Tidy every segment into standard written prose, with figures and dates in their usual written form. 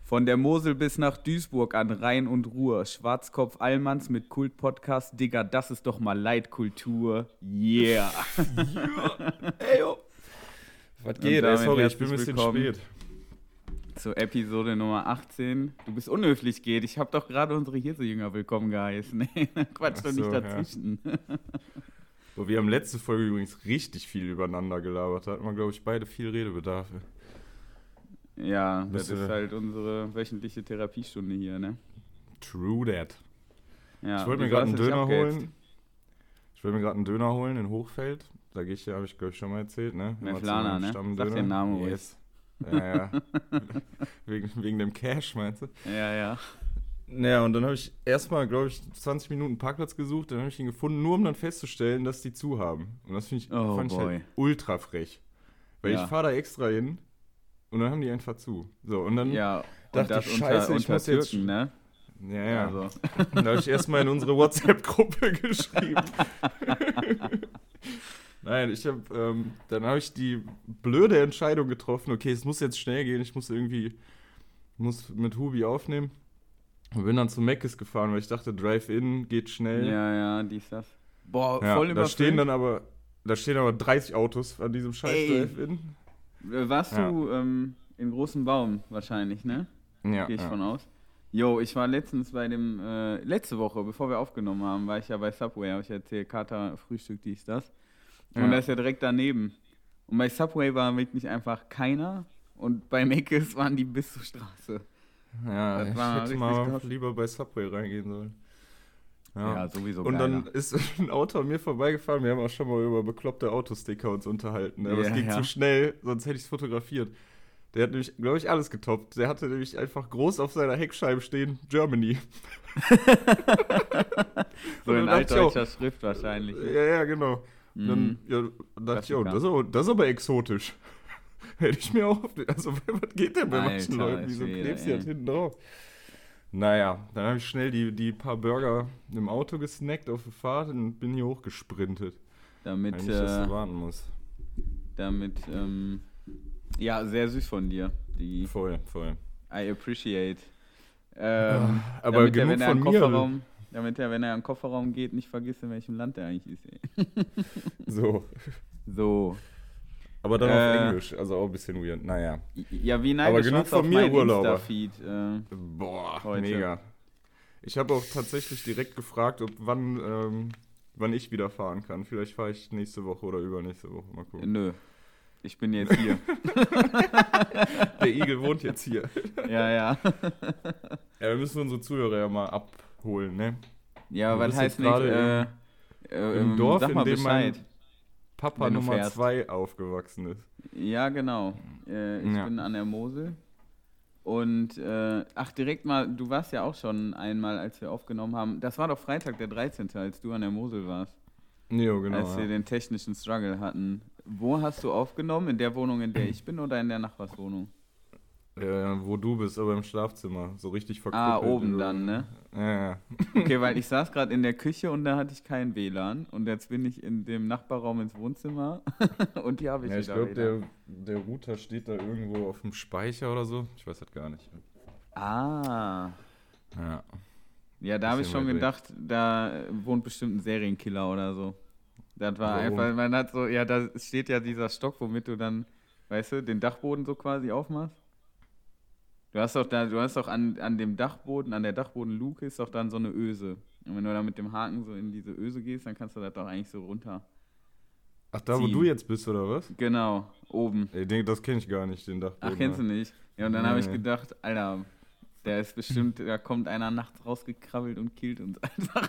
Von der Mosel bis nach Duisburg an Rhein und Ruhr. Schwarzkopf Allmanns mit Kult-Podcast. Digga, das ist doch mal Leitkultur. Yeah. Ey, yo. Was geht? Ey, sorry, ich bin ein bisschen spät. Zur Episode Nummer 18. Du bist unhöflich, geht. Ich habe doch gerade unsere Hirsejünger willkommen geheißen. Nee, Quatsch doch nicht dazwischen. Ja. So, wir haben letzte Folge übrigens richtig viel übereinander gelabert. Da hatten wir, glaube ich, beide viel Redebedarf. Ja, das ist halt unsere wöchentliche Therapiestunde hier, ne? True that. Ja, ich wollte mir gerade einen Döner holen. In Hochfeld. Da gehe ich ja, habe ich glaube ich schon mal erzählt, ne? Meflana, ne? Sag den Namen ruhig. Yes. Ja. wegen dem Cash, meinst du? Ja. Naja, und dann habe ich erstmal, glaube ich, 20 Minuten Parkplatz gesucht. Dann habe ich ihn gefunden, nur um dann festzustellen, dass die zu haben. Und das fand ich halt ultra frech. Weil ich fahre da extra hin. Und dann haben die einfach zu. So, und dann dachte ich, scheiße, ich muss jetzt... Ne? Ja. Also. Dann habe ich erstmal in unsere WhatsApp-Gruppe geschrieben. Nein, dann habe ich die blöde Entscheidung getroffen, okay, es muss jetzt schnell gehen, ich muss mit Hubi aufnehmen. Und bin dann zu Meckes gefahren, weil ich dachte, Drive-In geht schnell. Ja, dies, das. Boah, voll überfüllt. Da stehen aber 30 Autos an diesem scheiß Drive-In. Warst du im großen Baum wahrscheinlich, ne? Ja. Gehe ich von aus. Jo, ich war letztens bei dem, letzte Woche, bevor wir aufgenommen haben, war ich ja bei Subway, habe ich erzählt, Kater, Frühstück, dies, das. Und das ist ja direkt daneben. Und bei Subway war wirklich einfach keiner und bei Meckes waren die bis zur Straße. Ja, ich hätte mal lieber bei Subway reingehen sollen. Ja, sowieso. Und dann ist ein Auto an mir vorbeigefahren. Wir haben auch schon mal über bekloppte Autosticker uns unterhalten. Aber es ging zu schnell, sonst hätte ich es fotografiert. Der hat nämlich, glaube ich, alles getoppt. Der hatte nämlich einfach groß auf seiner Heckscheibe stehen, Germany. So in altdeutscher Schrift wahrscheinlich. Ja, genau. Und dann dachte ich, das ist aber exotisch. Hätte ich mir auch... Also, was geht denn bei manchen Leuten? Wieso klebst du halt hinten drauf? Naja, dann habe ich schnell die paar Burger im Auto gesnackt auf der Fahrt und bin hier hochgesprintet. Damit ich das warten muss. Sehr süß von dir. Voll. I appreciate. Aber genug von mir. Damit er, wenn er in den Kofferraum geht, nicht vergisst, in welchem Land er eigentlich ist. So. Aber dann auf Englisch, also auch ein bisschen weird. Naja. Ja, wie neidisch. Aber genug von mir, Urlauber. Boah, heute. Mega. Ich habe auch tatsächlich direkt gefragt, wann ich wieder fahren kann. Vielleicht fahre ich nächste Woche oder übernächste Woche. Mal gucken. Nö. Ich bin jetzt hier. Der Igel wohnt jetzt hier. Ja. Ja, wir müssen unsere Zuhörer ja mal abholen, ne? Ja, was heißt nicht, im Dorf, in dem Bescheid, mein Papa Nummer 2 aufgewachsen ist. Ja, genau. Ich bin an der Mosel. Und, direkt mal, du warst ja auch schon einmal, als wir aufgenommen haben. Das war doch Freitag, der 13., als du an der Mosel warst. Jo, genau. Als wir den technischen Struggle hatten. Wo hast du aufgenommen? In der Wohnung, in der ich bin, oder in der Nachbarswohnung? Wo du bist, aber im Schlafzimmer. So richtig verkrüppelt. Oben dann, ne? Ja. Okay, weil ich saß gerade in der Küche und da hatte ich kein WLAN. Und jetzt bin ich in dem Nachbarraum ins Wohnzimmer und hier habe ich ich glaube, der Router steht da irgendwo auf dem Speicher oder so. Ich weiß das gar nicht. Ja. Ja, da habe ich schon gedacht, da wohnt bestimmt ein Serienkiller oder so. Das war einfach, man hat so, da steht ja dieser Stock, womit du dann, weißt du, den Dachboden so quasi aufmachst. Du hast doch an dem Dachboden, an der Dachbodenluke ist doch dann so eine Öse. Und wenn du da mit dem Haken so in diese Öse gehst, dann kannst du das doch eigentlich so runter. Ach, da wo du jetzt bist, oder was? Genau, oben. Ich denke, das kenne ich gar nicht, den Dachboden. Ach, kennst du nicht? Ja, und dann habe ich gedacht, Alter, der ist bestimmt, da kommt einer nachts rausgekrabbelt und killt uns einfach.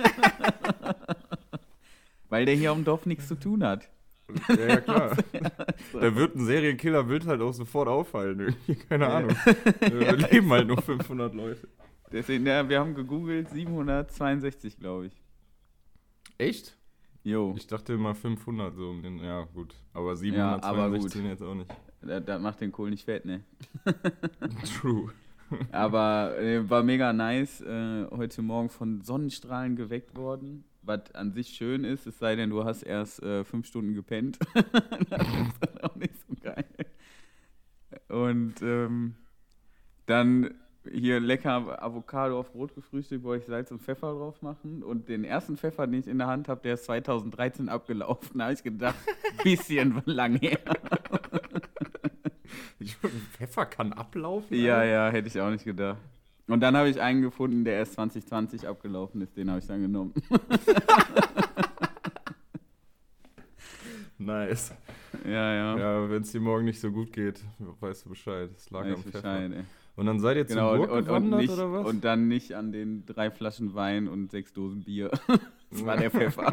Weil der hier am Dorf nichts zu tun hat. Ja, klar. Da wird ein Serienkiller halt auch sofort auffallen. Irgendwie. Keine Ahnung. Wir leben halt nur 500 Leute. Deswegen, wir haben gegoogelt, 762, glaube ich. Echt? Jo. Ich dachte immer 500 so um den, ja gut. Aber 762 jetzt auch nicht. Das macht den Kohl nicht fett, ne? True. Aber war mega nice. Heute Morgen von Sonnenstrahlen geweckt worden. Was an sich schön ist, es sei denn, du hast erst 5 Stunden gepennt. Das ist dann auch nicht so geil. Und Dann hier lecker Avocado auf Brot gefrühstückt, wollte ich Salz und Pfeffer drauf machen. Und den ersten Pfeffer, den ich in der Hand habe, der ist 2013 abgelaufen. Da habe ich gedacht, bisschen lang her. Pfeffer kann ablaufen? Ja, hätte ich auch nicht gedacht. Und dann habe ich einen gefunden, der erst 2020 abgelaufen ist. Den habe ich dann genommen. Nice. Ja. Ja, wenn es dir morgen nicht so gut geht, weißt du Bescheid. Es lag am Pfeffer. Bescheid, ey. Und dann seid ihr zur Burg gewandert, nicht, oder was? Und dann nicht an den 3 Flaschen Wein und 6 Dosen Bier. Das war der Pfeffer.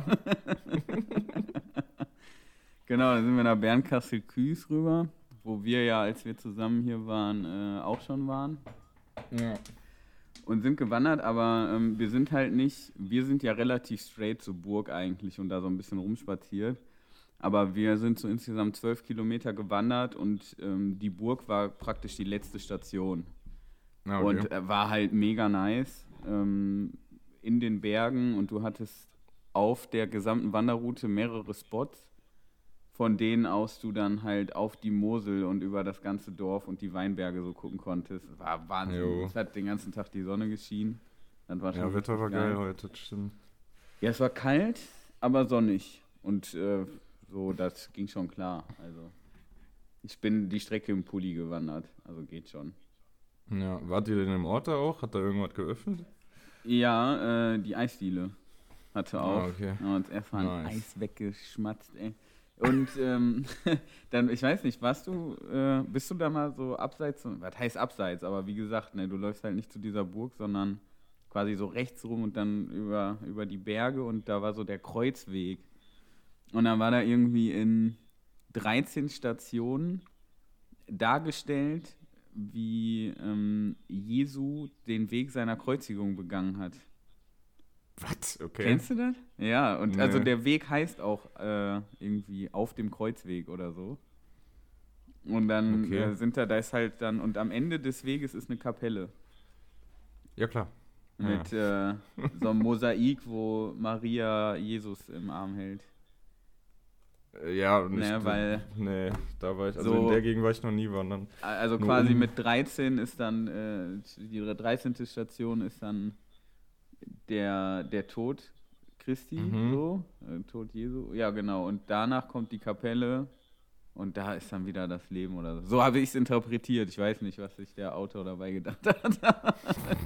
Genau, dann sind wir nach Bernkastel-Kues rüber, wo wir ja, als wir zusammen hier waren, auch schon waren. Ja. Und sind gewandert, aber wir sind ja relativ straight zur Burg eigentlich und da so ein bisschen rumspaziert. Aber wir sind so insgesamt 12 Kilometer gewandert und die Burg war praktisch die letzte Station. Okay. Und war halt mega nice in den Bergen und du hattest auf der gesamten Wanderroute mehrere Spots, von denen aus du dann halt auf die Mosel und über das ganze Dorf und die Weinberge so gucken konntest. War Wahnsinn. Jo. Es hat den ganzen Tag die Sonne geschienen. Das war schon Wetter war geil heute, das stimmt. Ja, es war kalt, aber sonnig. Und so, das ging schon klar. Also, ich bin die Strecke im Pulli gewandert. Also geht schon. Ja, wart ihr denn im Ort da auch? Hat da irgendwas geöffnet? Ja, die Eisdiele hatte auch. Okay. Ja, uns erstmal ein Eis weggeschmatzt, ey. Und dann, ich weiß nicht, bist du da mal so abseits, was heißt abseits, aber wie gesagt, ne, du läufst halt nicht zu dieser Burg, sondern quasi so rechts rum und dann über die Berge und da war so der Kreuzweg. Und dann war da irgendwie in 13 Stationen dargestellt, wie Jesu den Weg seiner Kreuzigung begangen hat. Was? Okay. Kennst du das? Ja, und also der Weg heißt auch irgendwie auf dem Kreuzweg oder so. Und dann da ist halt dann, und am Ende des Weges ist eine Kapelle. Ja, klar. Mit so einem Mosaik, wo Maria Jesus im Arm hält. Ja, und da war ich, also in der Gegend war ich noch nie wandern. Also quasi mit 13 ist dann, die 13. Station ist dann der Tod Christi, Tod Jesu, ja genau, und danach kommt die Kapelle und da ist dann wieder das Leben oder so. So habe ich es interpretiert, ich weiß nicht, was sich der Autor dabei gedacht hat.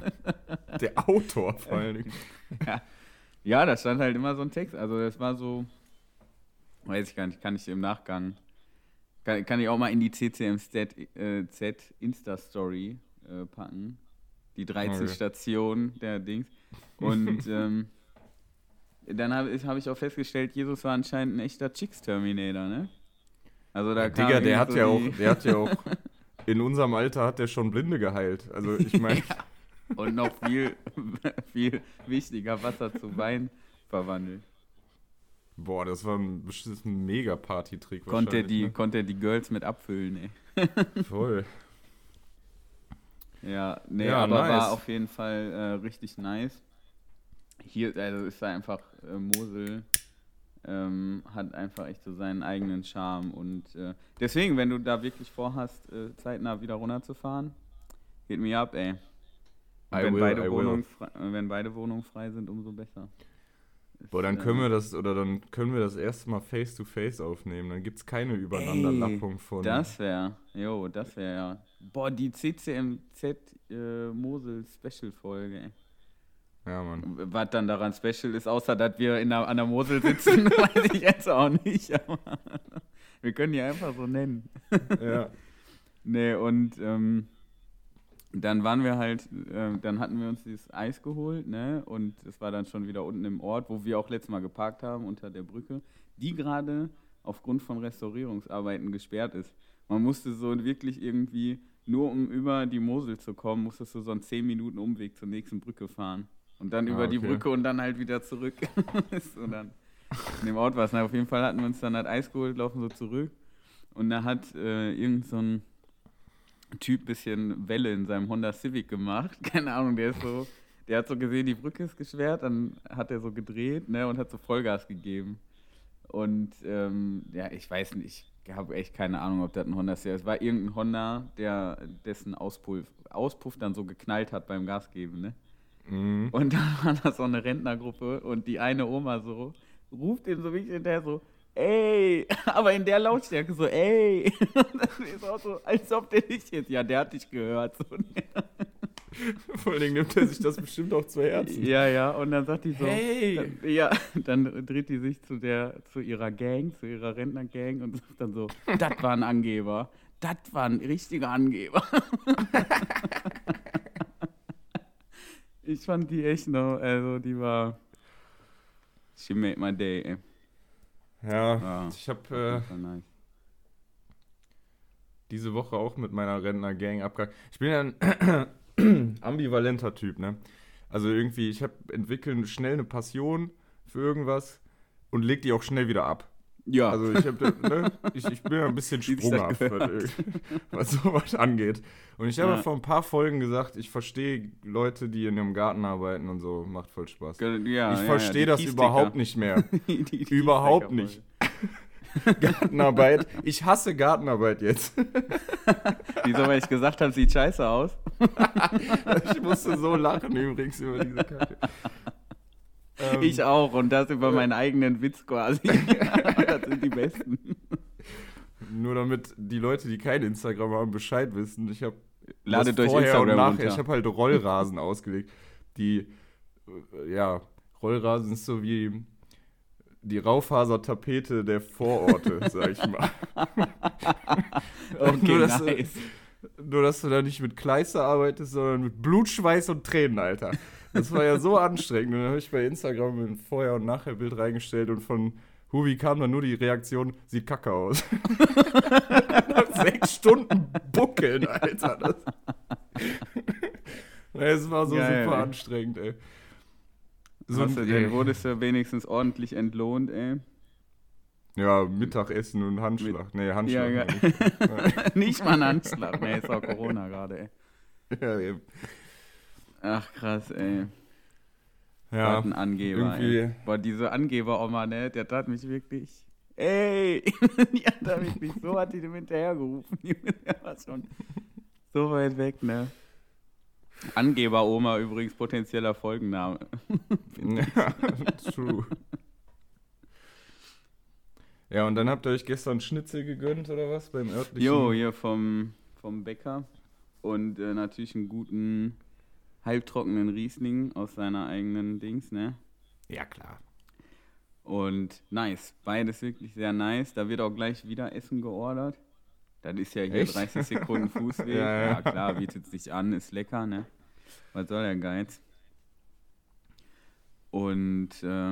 Der Autor vor allen Dingen. Ja, da stand halt immer so ein Text, also das war so, weiß ich gar nicht, kann ich im Nachgang, kann ich auch mal in die CCMZ Insta-Story packen, die 13 Stationen der Dings. Und dann habe ich auch festgestellt, Jesus war anscheinend ein echter Chicks-Terminator, ne? Also da kam Digga, der hat ja auch in unserem Alter hat der schon Blinde geheilt. Also ich meine. Ja. Und noch viel, viel wichtiger, Wasser zu Wein verwandelt. Boah, das war ein Mega-Party-Trick wahrscheinlich. Konnte er die Girls mit abfüllen, ey. Voll. Ja, aber nice. War auf jeden Fall richtig nice. Hier, also ist da einfach, Mosel hat einfach echt so seinen eigenen Charme und deswegen, wenn du da wirklich vorhast, zeitnah wieder runterzufahren, hit me up, ey. Wenn beide Wohnungen frei sind, umso besser. Boah, dann können wir das erste Mal face-to-face aufnehmen. Dann gibt's keine Übereinanderlappung von. Das wäre ja. Boah, die CCMZ Mosel Special-Folge, ey. Ja, Mann. Was dann daran special ist, außer dass wir an der Mosel sitzen, weiß ich jetzt auch nicht. Aber wir können die einfach so nennen. Ja. Nee, und dann waren wir halt, dann hatten wir uns dieses Eis geholt, ne? Und es war dann schon wieder unten im Ort, wo wir auch letztes Mal geparkt haben, unter der Brücke, die gerade aufgrund von Restaurierungsarbeiten gesperrt ist. Man musste so wirklich irgendwie, nur um über die Mosel zu kommen, musstest du so einen 10 Minuten Umweg zur nächsten Brücke fahren. Und dann über die Brücke und dann halt wieder zurück. So dann in dem Ort war es. Auf jeden Fall hatten wir uns dann halt Eis geholt, laufen so zurück. Und da hat irgend so ein Typ bisschen Welle in seinem Honda Civic gemacht. Keine Ahnung, der hat so gesehen, die Brücke ist gesperrt, dann hat er so gedreht, ne, und hat so Vollgas gegeben. Und ich weiß nicht, habe echt keine Ahnung, ob das ein Honda ist. Es war irgendein Honda, dessen Auspuff dann so geknallt hat beim Gasgeben, ne? Mhm. Und dann war das so eine Rentnergruppe und die eine Oma so ruft ihm so wirklich hinterher so, ey, aber in der Lautstärke so, ey. Und das ist auch so, als ob der nicht jetzt, ja, der hat dich gehört. So. Vor allen Dingen nimmt er sich das bestimmt auch zu Herzen. Ja, und dann sagt die so, hey. Dann dreht die sich zu ihrer Gang, zu ihrer Rentnergang und sagt dann so, das war ein Angeber, das war ein richtiger Angeber. Ich fand die echt noch, also die war, she made my day, ey. Ja, ich habe nice. Diese Woche auch mit meiner Rentner-Gang abgehakt. Ich bin ja ein ambivalenter Typ, ne? Also irgendwie, ich entwickle schnell eine Passion für irgendwas und leg die auch schnell wieder ab. Ja. Also ich bin ja ein bisschen sprunghaft, was sowas angeht. Und ich habe vor ein paar Folgen gesagt, ich verstehe Leute, die in einem Garten arbeiten und so, macht voll Spaß. Ja, ich verstehe das überhaupt nicht mehr. Überhaupt nicht. Gartenarbeit. Ich hasse Gartenarbeit jetzt. Wieso, weil ich gesagt habe, sieht scheiße aus? Ich musste so lachen übrigens über diese Kacke. Ich auch und das über meinen eigenen Witz quasi. Das sind die besten. Nur damit die Leute, die kein Instagram haben, Bescheid wissen. Ich habe Ladet euch Instagram runter. Ich habe halt Rollrasen ausgelegt. Rollrasen ist so wie die Raufasertapete der Vororte, sag ich mal. Okay, nice. Nur, dass du da nicht mit Kleister arbeitest, sondern mit Blut, Schweiß und Tränen, Alter. Das war ja so anstrengend. Und dann habe ich bei Instagram ein Vorher- und Nachher-Bild reingestellt und von Hubi kam dann nur die Reaktion, sieht kacke aus. Nach 6 Stunden buckeln, Alter. Es war so geil, super ey. Anstrengend, ey. Wurdest du wenigstens ordentlich entlohnt, ey? Ja, Mittagessen und Handschlag. Handschlag. Ja, nicht mal ein Handschlag. Nee, ist auch Corona gerade, ey. Ja, eben. Ach, krass, ey. Ja, ein Angeber, ey. Boah, diese Angeber-Oma, ne, der tat mich wirklich... Ey! Die hat da wirklich... So hat die dem hinterhergerufen. Der war schon so weit weg, ne? Angeber-Oma übrigens potenzieller Folgenname. Ja, true. Ja, und dann habt ihr euch gestern Schnitzel gegönnt, oder was? Beim örtlichen... Jo, hier vom Bäcker. Und natürlich einen guten, halbtrockenen Riesling aus seiner eigenen Dings, ne? Ja, klar. Und nice. Beides wirklich sehr nice. Da wird auch gleich wieder Essen geordert. Das ist ja hier Echt? 30 Sekunden Fußweg. Ja, klar, bietet sich an, ist lecker, ne? Was soll der Geiz? Und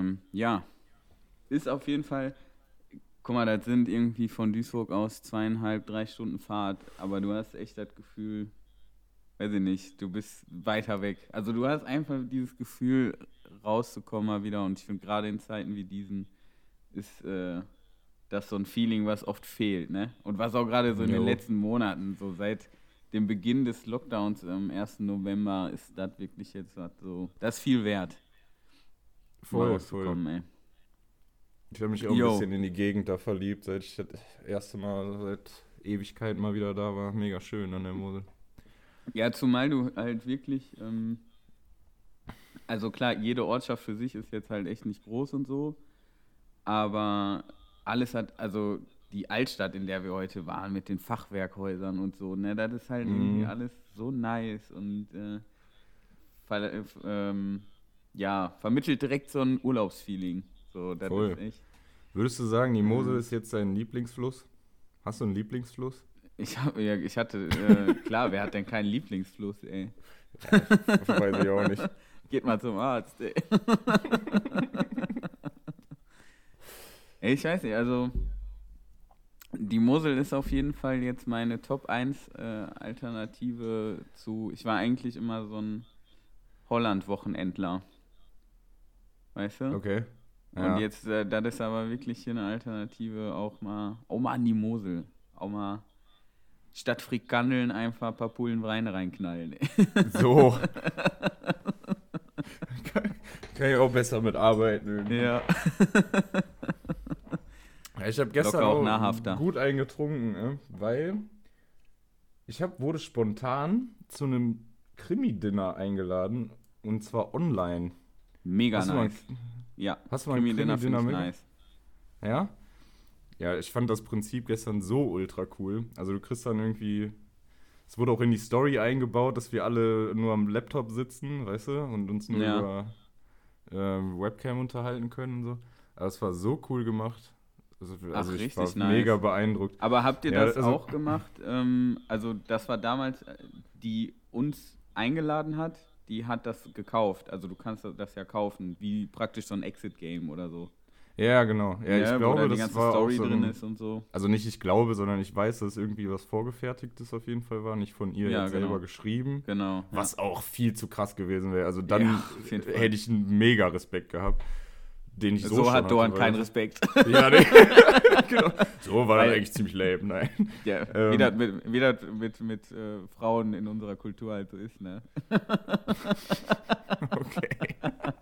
ist auf jeden Fall... Guck mal, das sind irgendwie von Duisburg aus 2,5-3 Stunden Fahrt, aber du hast echt das Gefühl, weiß ich nicht, du bist weiter weg. Also du hast einfach dieses Gefühl, rauszukommen mal wieder, und ich finde gerade in Zeiten wie diesen ist das so ein Feeling, was oft fehlt, ne? Und was auch gerade so in den letzten Monaten, so seit dem Beginn des Lockdowns am 1. November ist das wirklich jetzt so, das ist viel wert. Voll. Ey. Ich habe mich auch ein bisschen in die Gegend da verliebt, seit ich das erste Mal seit Ewigkeit mal wieder da war. Mega schön an der Mosel. Ja, zumal du halt wirklich, also klar, jede Ortschaft für sich ist jetzt halt echt nicht groß und so, aber alles hat, also die Altstadt, in der wir heute waren, mit den Fachwerkhäusern und so, ne, das ist halt irgendwie alles so nice und vermittelt direkt so ein Urlaubsfeeling. So, das voll. Ist echt. Würdest du sagen, die Mosel ist jetzt dein Lieblingsfluss? Hast du einen Lieblingsfluss? Klar, wer hat denn keinen Lieblingsfluss, ey? Ja, das weiß ich auch nicht. Geht mal zum Arzt, ey. Ey, ich weiß nicht, also die Mosel ist auf jeden Fall jetzt meine Top 1 Alternative zu, ich war eigentlich immer so ein Holland-Wochenendler. Weißt du? Okay. Ja. Und jetzt, das ist aber wirklich hier eine Alternative, auch mal an die Mosel. Auch mal statt Frikandeln einfach ein paar Pullen Wein reinknallen. So. Kann ich auch besser mitarbeiten. Ja. Ich habe gestern auch gut eingetrunken, ne? Weil wurde spontan zu einem Krimi-Dinner eingeladen und zwar online. Mega nice. Hast du mal ein Krimi-Dinner nice. Ja? Ja, ich fand das Prinzip gestern so ultra cool. Also du kriegst dann irgendwie, es wurde auch in die Story eingebaut, dass wir alle nur am Laptop sitzen, weißt du, und uns nur über Webcam unterhalten können und so. Aber es war so cool gemacht. Also ich war nice. Mega beeindruckt. Aber habt ihr das auch gemacht? Also das war damals, die uns eingeladen hat, die hat das gekauft. Also du kannst das ja kaufen, wie praktisch so ein Exit-Game oder so. Ja, genau. Ja, ich glaube, wo die ganze Story drin ist und so. Also nicht ich glaube, sondern ich weiß, dass irgendwie was Vorgefertigtes auf jeden Fall war, nicht von ihr jetzt selber geschrieben. Genau. Was auch viel zu krass gewesen wäre. Also dann hätte ich einen mega Respekt gehabt. Den ich so hat Doan keinen Respekt. Ja, nee. Genau. So war das eigentlich ziemlich lame, nein. Ja, wie das mit Frauen in unserer Kultur halt so ist, ne? Okay.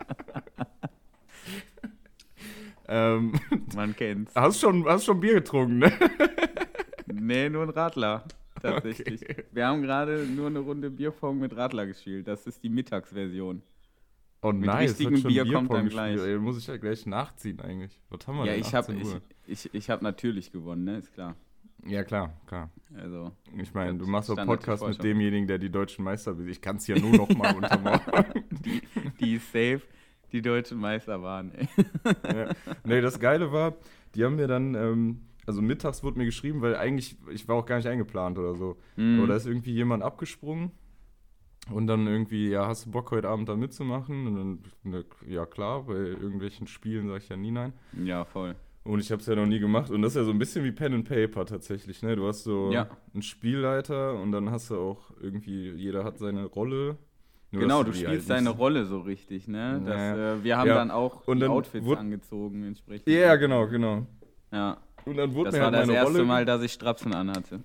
Man kennt's. Hast schon Bier getrunken, ne? Nee, nur ein Radler, tatsächlich. Okay. Wir haben gerade nur eine Runde Bierpong mit Radler gespielt. Das ist die Mittagsversion. Oh mit nice, richtigem Bier kommt dann gleich. Ey, muss ich ja gleich nachziehen eigentlich. Was haben wir denn? Ich hab natürlich gewonnen, ne? Ist klar. Ja, klar. Also, ich meine, du machst doch Podcast mit demjenigen, der die deutschen Meister will. Ich kann es ja nur noch mal untermauern. Die safe die deutschen Meister waren, ey. Ja. Nee, das Geile war, die haben mir dann, also mittags wurde mir geschrieben, weil eigentlich, ich war auch gar nicht eingeplant oder so. Aber da ist irgendwie jemand abgesprungen. Und dann irgendwie, ja, hast du Bock, heute Abend da mitzumachen? Und dann, ja klar, bei irgendwelchen Spielen sage ich ja nie nein. Ja, voll. Und ich habe es ja noch nie gemacht. Und das ist ja so ein bisschen wie Pen and Paper tatsächlich, ne? Du hast so einen Spielleiter und dann hast du auch irgendwie, jeder hat seine Rolle. Nur genau, du spielst deine Rolle so richtig, ne? Wir haben dann auch die Outfits angezogen entsprechend. Ja, genau. Ja. Und dann wurde das war das erste Mal, dass ich Strapsen anhatte.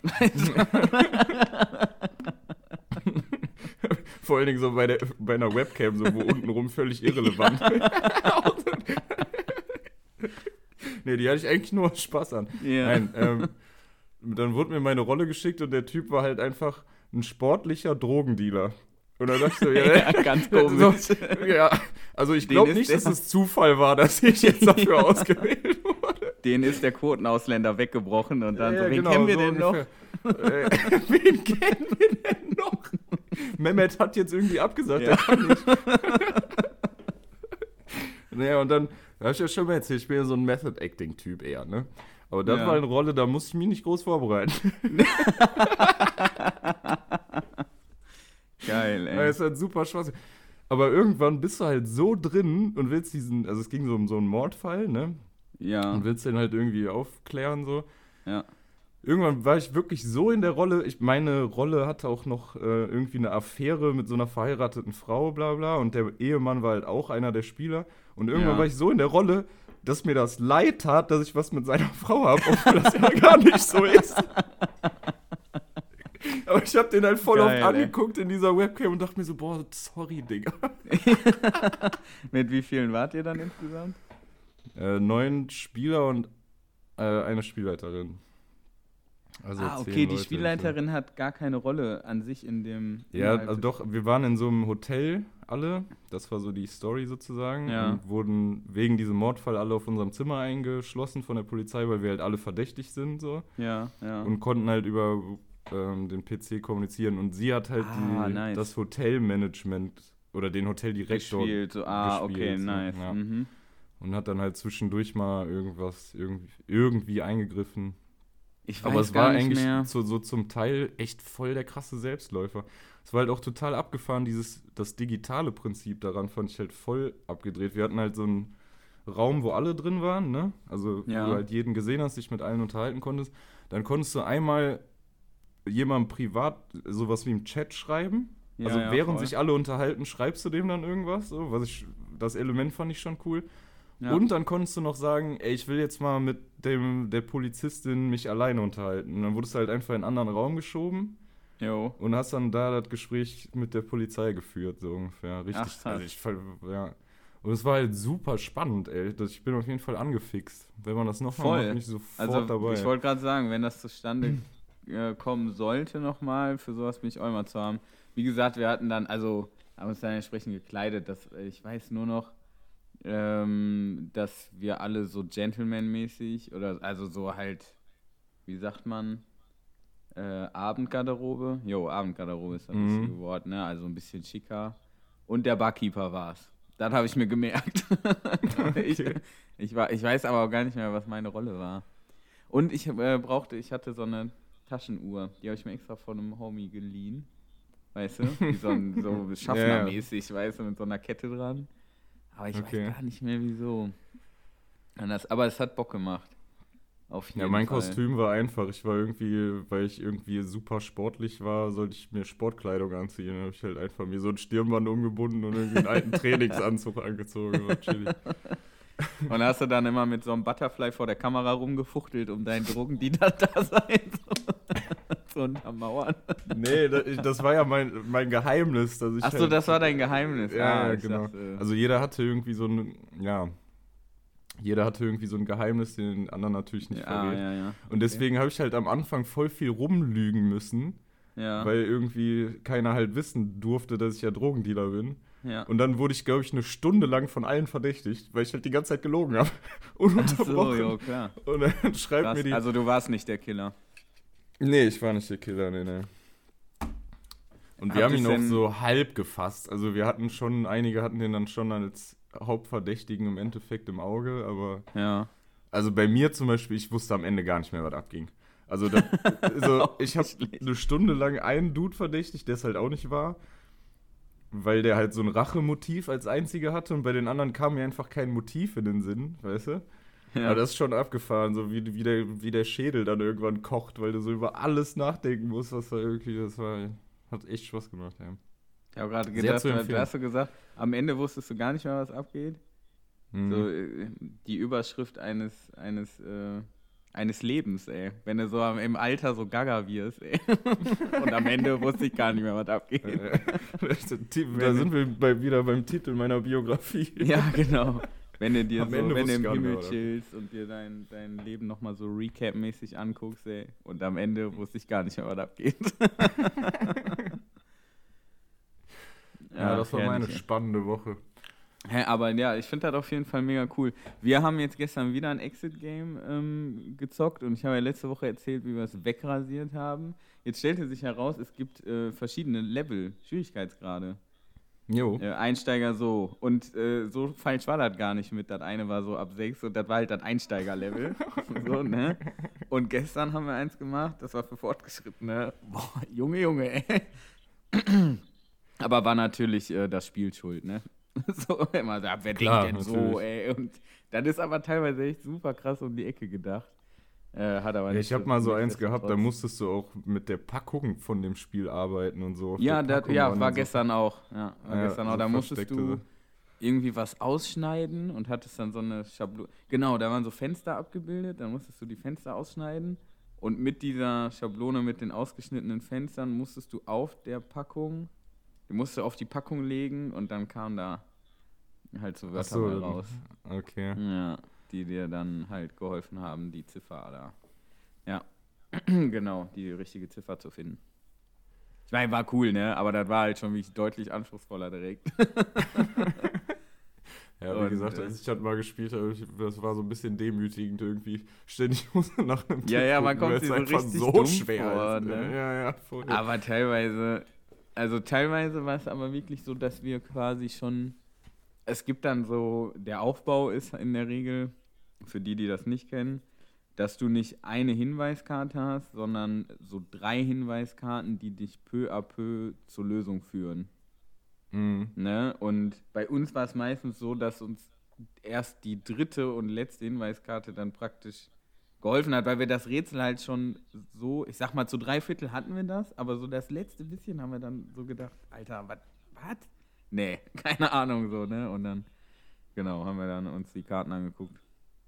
Vor allen Dingen so bei einer Webcam, so wo untenrum völlig irrelevant. Nee, die hatte ich eigentlich nur Spaß an. Yeah. Nein, dann wurde mir meine Rolle geschickt und der Typ war halt einfach ein sportlicher Drogendealer. Und dann dachte ich so, ja, ganz komisch. So, ja, also ich glaube nicht, dass es Zufall war, dass ich jetzt dafür ausgewählt wurde. Den ist der Quotenausländer weggebrochen und dann wen kennen wir denn noch? Wen kennen wir denn noch? Mehmet hat jetzt irgendwie abgesagt, der kann nicht. Naja, und dann habe ich ja schon mal erzählt, ich bin ja so ein Method-Acting-Typ eher, ne? Aber das war eine Rolle, da musste ich mich nicht groß vorbereiten. Geil, ey. Das ist halt super Spaß. Aber irgendwann bist du halt so drin und willst also es ging so um so einen Mordfall, ne? Ja. Und willst den halt irgendwie aufklären, so. Ja. Irgendwann war ich wirklich so in der Rolle, meine Rolle hatte auch noch irgendwie eine Affäre mit so einer verheirateten Frau, bla bla, und der Ehemann war halt auch einer der Spieler. Und irgendwann war ich so in der Rolle, dass mir das leid tat, dass ich was mit seiner Frau habe, obwohl das ja gar nicht so ist. Aber ich habe den halt voll oft angeguckt in dieser Webcam und dachte mir so, boah, sorry, Digga. Mit wie vielen wart ihr dann insgesamt? 9 Spieler und eine Spielleiterin. Also okay, die Spielleiterin hat gar keine Rolle an sich in dem... Ja, also doch, wir waren in so einem Hotel alle, das war so die Story sozusagen, und wurden wegen diesem Mordfall alle auf unserem Zimmer eingeschlossen von der Polizei, weil wir halt alle verdächtig sind, so. Ja. Und konnten halt über den PC kommunizieren und sie hat halt das Hotelmanagement oder den Hoteldirektor gespielt. Okay, nice. Ja. Mhm. Und hat dann halt zwischendurch mal irgendwie eingegriffen. Aber es war eigentlich so zum Teil echt voll der krasse Selbstläufer. Es war halt auch total abgefahren, das digitale Prinzip daran fand ich halt voll abgedreht. Wir hatten halt so einen Raum, wo alle drin waren, ne? Also wo du halt jeden gesehen hast, dich mit allen unterhalten konntest. Dann konntest du einmal jemandem privat sowas wie im Chat schreiben. Also während sich alle unterhalten, schreibst du dem dann irgendwas. So, das Element fand ich schon cool. Ja. Und dann konntest du noch sagen, ey, ich will jetzt mal mit der Polizistin mich alleine unterhalten. Und dann wurdest du halt einfach in einen anderen Raum geschoben. Jo. Und hast dann da das Gespräch mit der Polizei geführt, so ungefähr. Richtig. Ach, also Und es war halt super spannend, ey. Ich bin auf jeden Fall angefixt. Wenn man das nochmal macht, bin ich sofort dabei. Ich wollte gerade sagen, wenn das zustande kommen sollte nochmal, für sowas bin ich auch immer zu haben. Wie gesagt, wir hatten dann, also haben uns dann entsprechend gekleidet. Ich weiß nur noch, dass wir alle so Gentleman-mäßig oder also so halt, wie sagt man, Abendgarderobe. Abendgarderobe ist das richtige Wort, ne? Also ein bisschen schicker. Und der Barkeeper war's. Das habe ich mir gemerkt. Okay. Ich weiß aber auch gar nicht mehr, was meine Rolle war. Und ich hatte so eine Taschenuhr. Die habe ich mir extra von einem Homie geliehen. Weißt du? Die so Schaffnermäßig, weißt du, mit so einer Kette dran. Aber ich weiß gar nicht mehr, wieso. Aber es hat Bock gemacht. Auf jeden mein Fall. Kostüm war einfach. Weil ich irgendwie super sportlich war, sollte ich mir Sportkleidung anziehen. Dann habe ich halt einfach mir so ein Stirnband umgebunden und irgendwie einen alten Trainingsanzug angezogen. War chillig. Und hast du dann immer mit so einem Butterfly vor der Kamera rumgefuchtelt, um deinen Drogendealer-Dasein zu untermauern? Nee, das war ja mein Geheimnis. Dass ich Achso, das war dein Geheimnis. Ja, genau. Also jeder hatte irgendwie so ein, Geheimnis, den den anderen natürlich nicht verrät. Ja. Und deswegen habe ich halt am Anfang voll viel rumlügen müssen, weil irgendwie keiner halt wissen durfte, dass ich ja Drogendealer bin. Ja. Und dann wurde ich, glaube ich, 1 Stunde lang von allen verdächtigt, weil ich halt die ganze Zeit gelogen habe. Ununterbrochen. Ach so, klar. Und dann schreibt mir die... Also du warst nicht der Killer. Nee, ich war nicht der Killer, nee. Und wir haben ihn auch so halb gefasst. Also einige hatten den dann schon als Hauptverdächtigen im Endeffekt im Auge, aber... Ja. Also bei mir zum Beispiel, ich wusste am Ende gar nicht mehr, was abging. Also ich habe 1 Stunde lang einen Dude verdächtigt, der es halt auch nicht war, weil der halt so ein Rachemotiv als einziger hatte und bei den anderen kam mir einfach kein Motiv in den Sinn, weißt du? Ja. Aber das ist schon abgefahren, so wie der Schädel dann irgendwann kocht, weil du so über alles nachdenken musst, hat echt Spaß gemacht, ja. Ich habe gerade gedacht, du hast gesagt, am Ende wusstest du gar nicht mehr, was abgeht. So die Überschrift eines Lebens, ey. Wenn du so im Alter so gaga wirst, ey. Und am Ende wusste ich gar nicht mehr, was abgeht. Da sind wir wieder beim Titel meiner Biografie. Ja, genau. Wenn du dir im Himmel chillst und dir dein Leben nochmal so Recap-mäßig anguckst, ey. Und am Ende wusste ich gar nicht mehr, was abgeht. Ja, das war meine spannende Woche. Aber ja, ich finde das auf jeden Fall mega cool. Wir haben jetzt gestern wieder ein Exit-Game gezockt und ich habe ja letzte Woche erzählt, wie wir es wegrasiert haben. Jetzt stellte sich heraus, es gibt verschiedene Level, Schwierigkeitsgrade. Jo. Einsteiger so. Und so falsch war das gar nicht mit. Das eine war so ab 6 und das war halt das Einsteiger-Level. So, ne? Und gestern haben wir eins gemacht, das war für Fortgeschrittene. Boah, Junge, ey. Aber war natürlich das Spiel schuld, ne? So immer sagt, wer denkt denn so, ey? Und das ist aber teilweise echt super krass um die Ecke gedacht. Hat aber nicht ich habe mal so eins gehabt, da musstest du auch mit der Packung von dem Spiel arbeiten und so. Ja, war gestern auch. Ja, gestern auch. Da musstest du irgendwie was ausschneiden und hattest dann so eine Schablone. Genau, da waren so Fenster abgebildet, dann musstest du die Fenster ausschneiden und mit dieser Schablone mit den ausgeschnittenen Fenstern musstest du auf der Packung, die musst du auf die Packung legen und dann kam da halt so Wörter mal raus. Okay. Ja, die dir dann halt geholfen haben, die Ziffer da. Ja, genau, die richtige Ziffer zu finden. Ich meine, war cool, ne? Aber das war halt schon wirklich deutlich anspruchsvoller direkt. Ja, wie gesagt, als ich halt mal gespielt habe, das war so ein bisschen demütigend irgendwie. Ständig muss man nach einem Tipp gucken, man kommt sich so richtig so dumm schwer vor, ne? Ja, voll. Aber teilweise war es aber wirklich so, dass wir quasi schon, es gibt dann so, der Aufbau ist in der Regel, für die das nicht kennen, dass du nicht eine Hinweiskarte hast, sondern so 3 Hinweiskarten, die dich peu à peu zur Lösung führen. Ne? Und bei uns war es meistens so, dass uns erst die 3. und letzte Hinweiskarte dann praktisch geholfen hat, weil wir das Rätsel halt schon so, ich sag mal, zu 3/4 hatten wir das, aber so das letzte bisschen haben wir dann so gedacht, Alter, was? Nee, keine Ahnung, so, ne? Und dann, genau, haben wir dann uns die Karten angeguckt.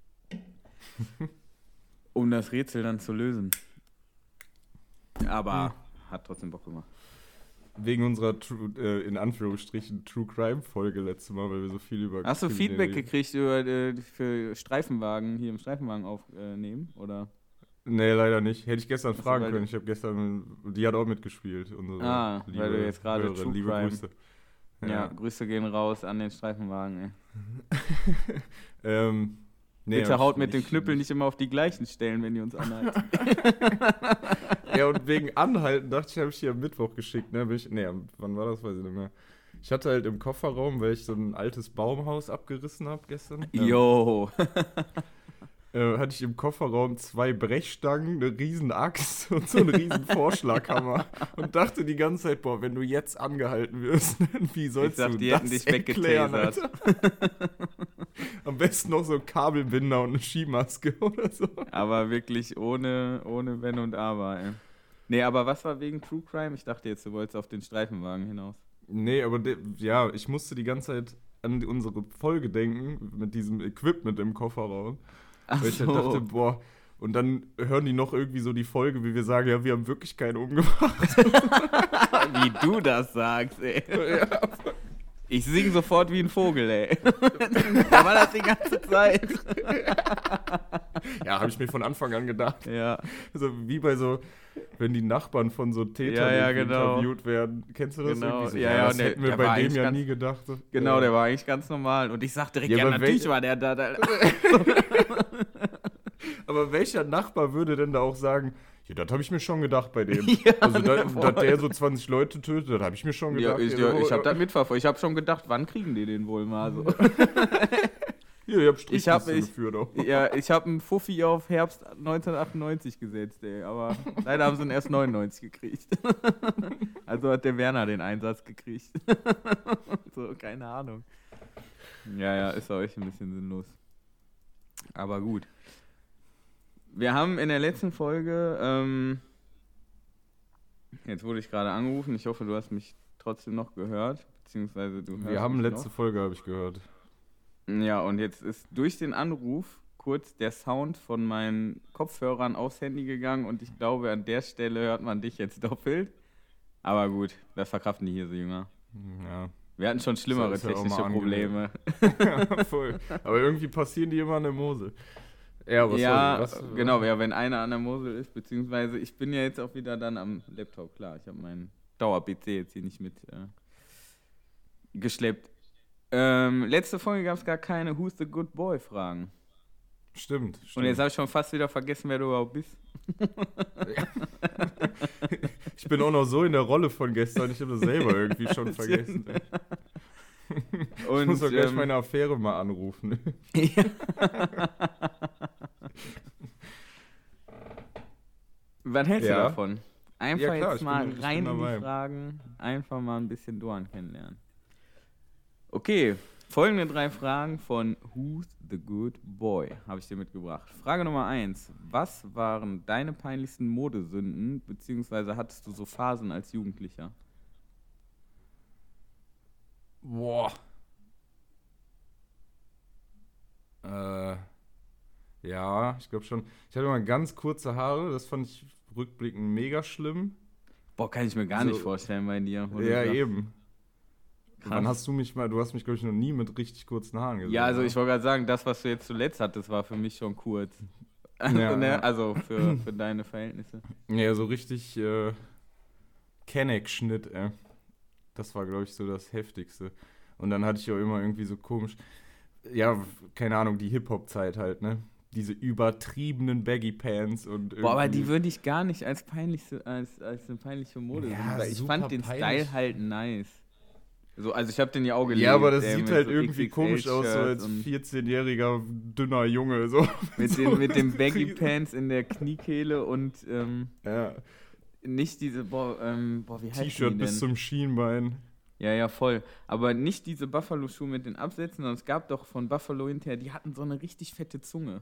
Um das Rätsel dann zu lösen. Aber hat trotzdem Bock gemacht. wegen unserer in Anführungsstrichen True Crime Folge letztes Mal, weil wir so viel über... Hast du Feedback gekriegt für Streifenwagen, hier im Streifenwagen aufnehmen, oder? Nee, leider nicht. Hätte ich gestern fragen können. Ich habe gestern, die hat auch mitgespielt. Weil du jetzt gerade True liebe Crime. Grüße. Ja, Grüße gehen raus an den Streifenwagen, ey. Bitte haut mit dem Knüppel nicht immer auf die gleichen Stellen, wenn die uns anhalten. Ja, und wegen Anhalten dachte ich, habe ich hier am Mittwoch geschickt. Ne? Wann war das? Weiß ich nicht mehr. Ich hatte halt im Kofferraum, weil ich so ein altes Baumhaus abgerissen habe gestern. Jo. Hatte ich im Kofferraum 2 Brechstangen, eine riesen Axt und so einen riesen Vorschlaghammer. Und dachte die ganze Zeit, boah, wenn du jetzt angehalten wirst, wie sollst du die das hätten dich erklären, weggetasert. Am besten noch so ein Kabelbinder und eine Skimaske oder so. Aber wirklich ohne Wenn und Aber, ey. Nee, aber was war wegen True Crime? Ich dachte jetzt, du wolltest auf den Streifenwagen hinaus. Nee, aber ich musste die ganze Zeit an unsere Folge denken, mit diesem Equipment im Kofferraum. Weil ich halt dachte, boah, und dann hören die noch irgendwie so die Folge, wie wir sagen, ja, wir haben wirklich keinen umgebracht. Wie du das sagst, ey. Ja. Ich sing sofort wie ein Vogel, ey. Da war das die ganze Zeit. Ja, habe ich mir von Anfang an gedacht. Ja. Also wie bei so, wenn die Nachbarn von so Tätern interviewt werden. Kennst du das irgendwie so? Ja, das hätten wir bei dem ja nie gedacht. Genau, der war eigentlich ganz normal. Und ich sag direkt, natürlich war der da. Aber welcher Nachbar würde denn da auch sagen, ja, das habe ich mir schon gedacht bei dem. Ja, also, dass der so 20 Leute tötet, das habe ich mir schon gedacht. Ja, ich habe das mitverfolgt. Ich habe schon gedacht, wann kriegen die den wohl mal so? Ja, ich habe Strichliste geführt auch. Ja, ich habe einen Fuffi auf Herbst 1998 gesetzt, ey. Aber leider haben sie ihn erst 99 gekriegt. Also hat der Werner den Einsatz gekriegt. So, keine Ahnung. Ja, ist auch echt ein bisschen sinnlos. Aber gut. Wir haben in der letzten Folge, jetzt wurde ich gerade angerufen, ich hoffe, du hast mich trotzdem noch gehört, beziehungsweise du hörst Wir haben mich letzte noch. Folge, habe ich gehört. Ja, und jetzt ist durch den Anruf kurz der Sound von meinen Kopfhörern aufs Handy gegangen und ich glaube, an der Stelle hört man dich jetzt doppelt. Aber gut, das verkraften die hier so jünger. Ja. Wir hatten schon schlimmere technische Probleme. Ja, voll. Aber irgendwie passieren die immer an der Mosel. Ja, genau, wenn einer an der Mosel ist, beziehungsweise ich bin ja jetzt auch wieder dann am Laptop, klar. Ich habe meinen Dauer-PC jetzt hier nicht mit geschleppt. Letzte Folge gab es gar keine Who's the Good Boy Fragen. Stimmt. Und jetzt habe ich schon fast wieder vergessen, wer du überhaupt bist. Ich bin auch noch so in der Rolle von gestern, ich habe das selber irgendwie schon vergessen. Und, ich muss doch gleich meine Affäre mal anrufen. Was hältst du davon? Einfach klar, jetzt mal rein in die Fragen, einfach mal ein bisschen Dorn kennenlernen. Okay, folgende 3 Fragen von Who's the Good Boy habe ich dir mitgebracht. Frage Nummer 1. Was waren deine peinlichsten Modesünden, beziehungsweise hattest du so Phasen als Jugendlicher? Boah. Ja, ich glaube schon. Ich hatte mal ganz kurze Haare, das fand ich rückblickend mega schlimm. Boah, kann ich mir gar nicht vorstellen bei dir. Ja, eben. Wann hast du mich glaube ich, noch nie mit richtig kurzen Haaren gesehen. Ja, also ich wollte gerade sagen, das, was du jetzt zuletzt hattest, war für mich schon kurz. Ja, ne? Also für deine Verhältnisse. Ja, so richtig Kenneck-Schnitt, Das war, glaube ich, so das Heftigste. Und dann hatte ich auch immer irgendwie so komisch, ja, keine Ahnung, die Hip-Hop-Zeit halt, ne? Diese übertriebenen Baggy-Pants und irgendwie. Boah, aber die würde ich gar nicht als eine peinliche Mode sehen, weil ich fand den peinlich. Style halt nice. So, also ich habe den ja auch gelesen. Ja, aber das sieht halt so irgendwie komisch aus, so als 14-jähriger dünner Junge. So. Mit den Baggy-Pants in der Kniekehle und nicht diese, wie heißt T-Shirt bis zum Schienbein. Ja, voll. Aber nicht diese Buffalo-Schuhe mit den Absätzen, sondern es gab doch von Buffalo hinterher, die hatten so eine richtig fette Zunge.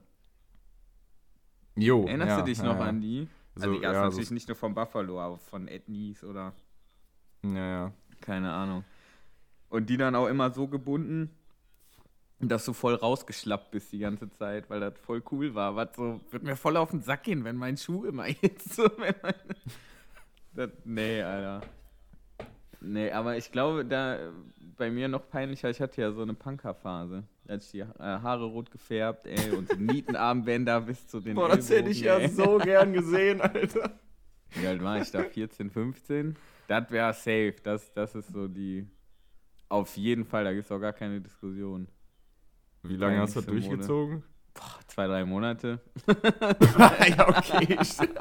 Jo. Erinnerst du dich noch an die? Also die gab es natürlich so nicht nur von Buffalo, aber von Ed Nies oder... Ja. Keine Ahnung. Und die dann auch immer so gebunden, dass du voll rausgeschlappt bist die ganze Zeit, weil das voll cool war. Was so, wird mir voll auf den Sack gehen, wenn mein Schuh immer jetzt so... Nee, Alter. Nee, aber ich glaube, da bei mir noch peinlicher, ich hatte ja so eine Punker-Phase. Da hatte ich die Haare rot gefärbt, ey, und so Nietenarmbänder bis zu den Boah, das hätte ich ja so gern gesehen, Alter. Wie alt war ich da? 14, 15? Das wäre safe. Das ist so die... Auf jeden Fall, da gibt es auch gar keine Diskussion. Wie lange hast du das durchgezogen? 2-3 Monate. Ja, okay.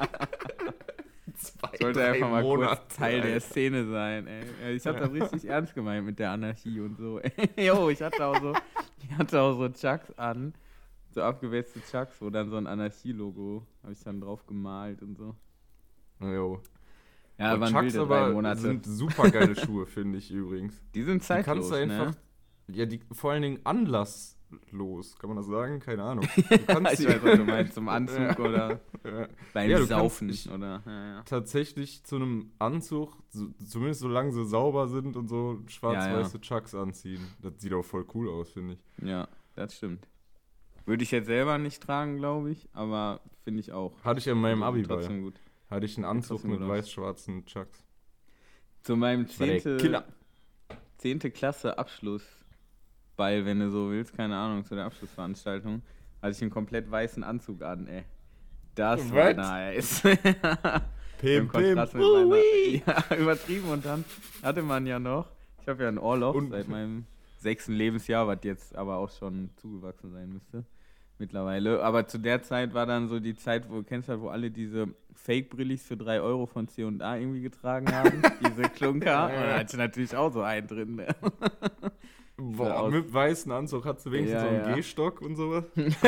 Ich wollte einfach mal kurz Teil der Szene sein, ey. Ich habe das richtig ernst gemeint mit der Anarchie und so. Jo, ich hatte auch so Chucks an, so abgewetzte Chucks, wo dann so ein Anarchie-Logo habe ich dann drauf gemalt und so. Jo. Ja, aber Chucks sind super geile Schuhe, finde ich übrigens. Die sind zeitlos, die kannst du einfach, ne? Ja, die vor allen Dingen anlasslos, kann man das sagen? Keine Ahnung. Ich weiß, was du meinst, zum Anzug oder beim Saufen. Oder, tatsächlich zu einem Anzug, zumindest solange sie sauber sind und so, schwarz-weiße Chucks anziehen. Das sieht auch voll cool aus, finde ich. Ja, das stimmt. Würde ich jetzt selber nicht tragen, glaube ich, aber finde ich auch. Hatte ich in meinem Abi bei. Trotzdem gut. Hatte ich einen Anzug mit weiß-schwarzen Chucks. Zu meinem 10. Klasse Abschlussball, wenn du so willst, keine Ahnung, zu der Abschlussveranstaltung, hatte ich einen komplett weißen Anzug an, ey. Das war nice. Pim. Ja, übertrieben. Und dann hatte man ja noch, ich habe ja ein Ohrloch seit meinem 6. Lebensjahr, was jetzt aber auch schon zugewachsen sein müsste. Mittlerweile, aber zu der Zeit war dann so die Zeit, wo du kennst halt, wo alle diese Fake-Brillis für 3 Euro von C&A irgendwie getragen haben, diese Klunker, und da hatte ich natürlich auch so einen drin. Ne? Boah, mit weißen Anzug hast du wenigstens so einen Gehstock und sowas.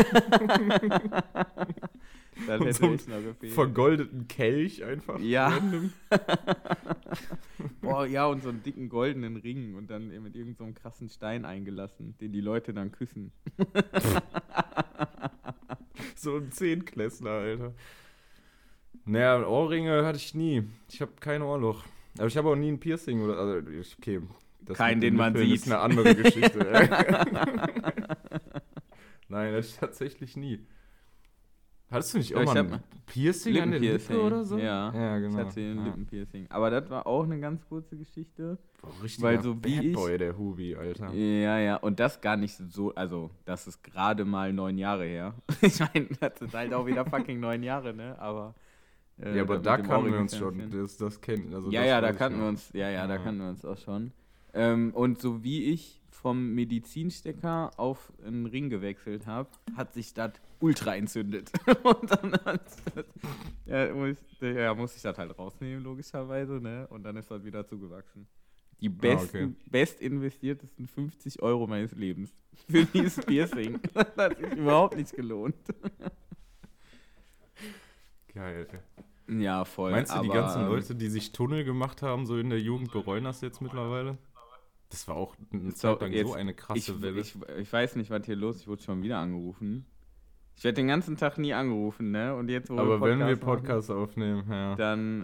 Das und hätte so einen ich noch gefehlt. Vergoldeten Kelch einfach. Ja. Random. Boah, ja, und so einen dicken goldenen Ring und dann mit irgend so einem krassen Stein eingelassen, den die Leute dann küssen. So ein 10-Klässler, Alter. Naja, Ohrringe hatte ich nie. Ich habe kein Ohrloch. Aber ich habe auch nie ein Piercing oder. Also, okay. Kein, den man sieht. Das ist eine andere Geschichte. Nein, das ist tatsächlich nie. Hattest du nicht auch mal ein Piercing an der Lippe oder so? Ja, genau. Ich hatte ein Lippenpiercing. Aber das war auch eine ganz kurze Geschichte. Richtig, weil so wie Boy, der Hubi, Alter. Ja, und das gar nicht so, also das ist gerade mal 9 Jahre her. Ich meine, das sind halt auch wieder fucking 9 Jahre, ne? Aber ja, aber da kannten wir uns schon. Das kennen. Also da kannten wir uns. Da kannten wir uns auch schon. Und so wie ich vom Medizinstecker auf einen Ring gewechselt habe, hat sich das ultra entzündet. Und dann muss ich das halt rausnehmen, logischerweise, ne? Und dann ist das wieder zugewachsen. Die best investiertesten 50 Euro meines Lebens für dieses Piercing. Das hat sich überhaupt nicht gelohnt. Geil. Ja, voll. Meinst du, die ganzen Leute, die sich Tunnel gemacht haben, so in der Jugend, bereuen das jetzt mittlerweile? Das war auch eine Zeit lang so eine krasse Welle. Ich weiß nicht, was hier los ist. Ich wurde schon wieder angerufen. Ich werde den ganzen Tag nie angerufen, ne? Und jetzt, aber wenn wir Podcasts aufnehmen, ja.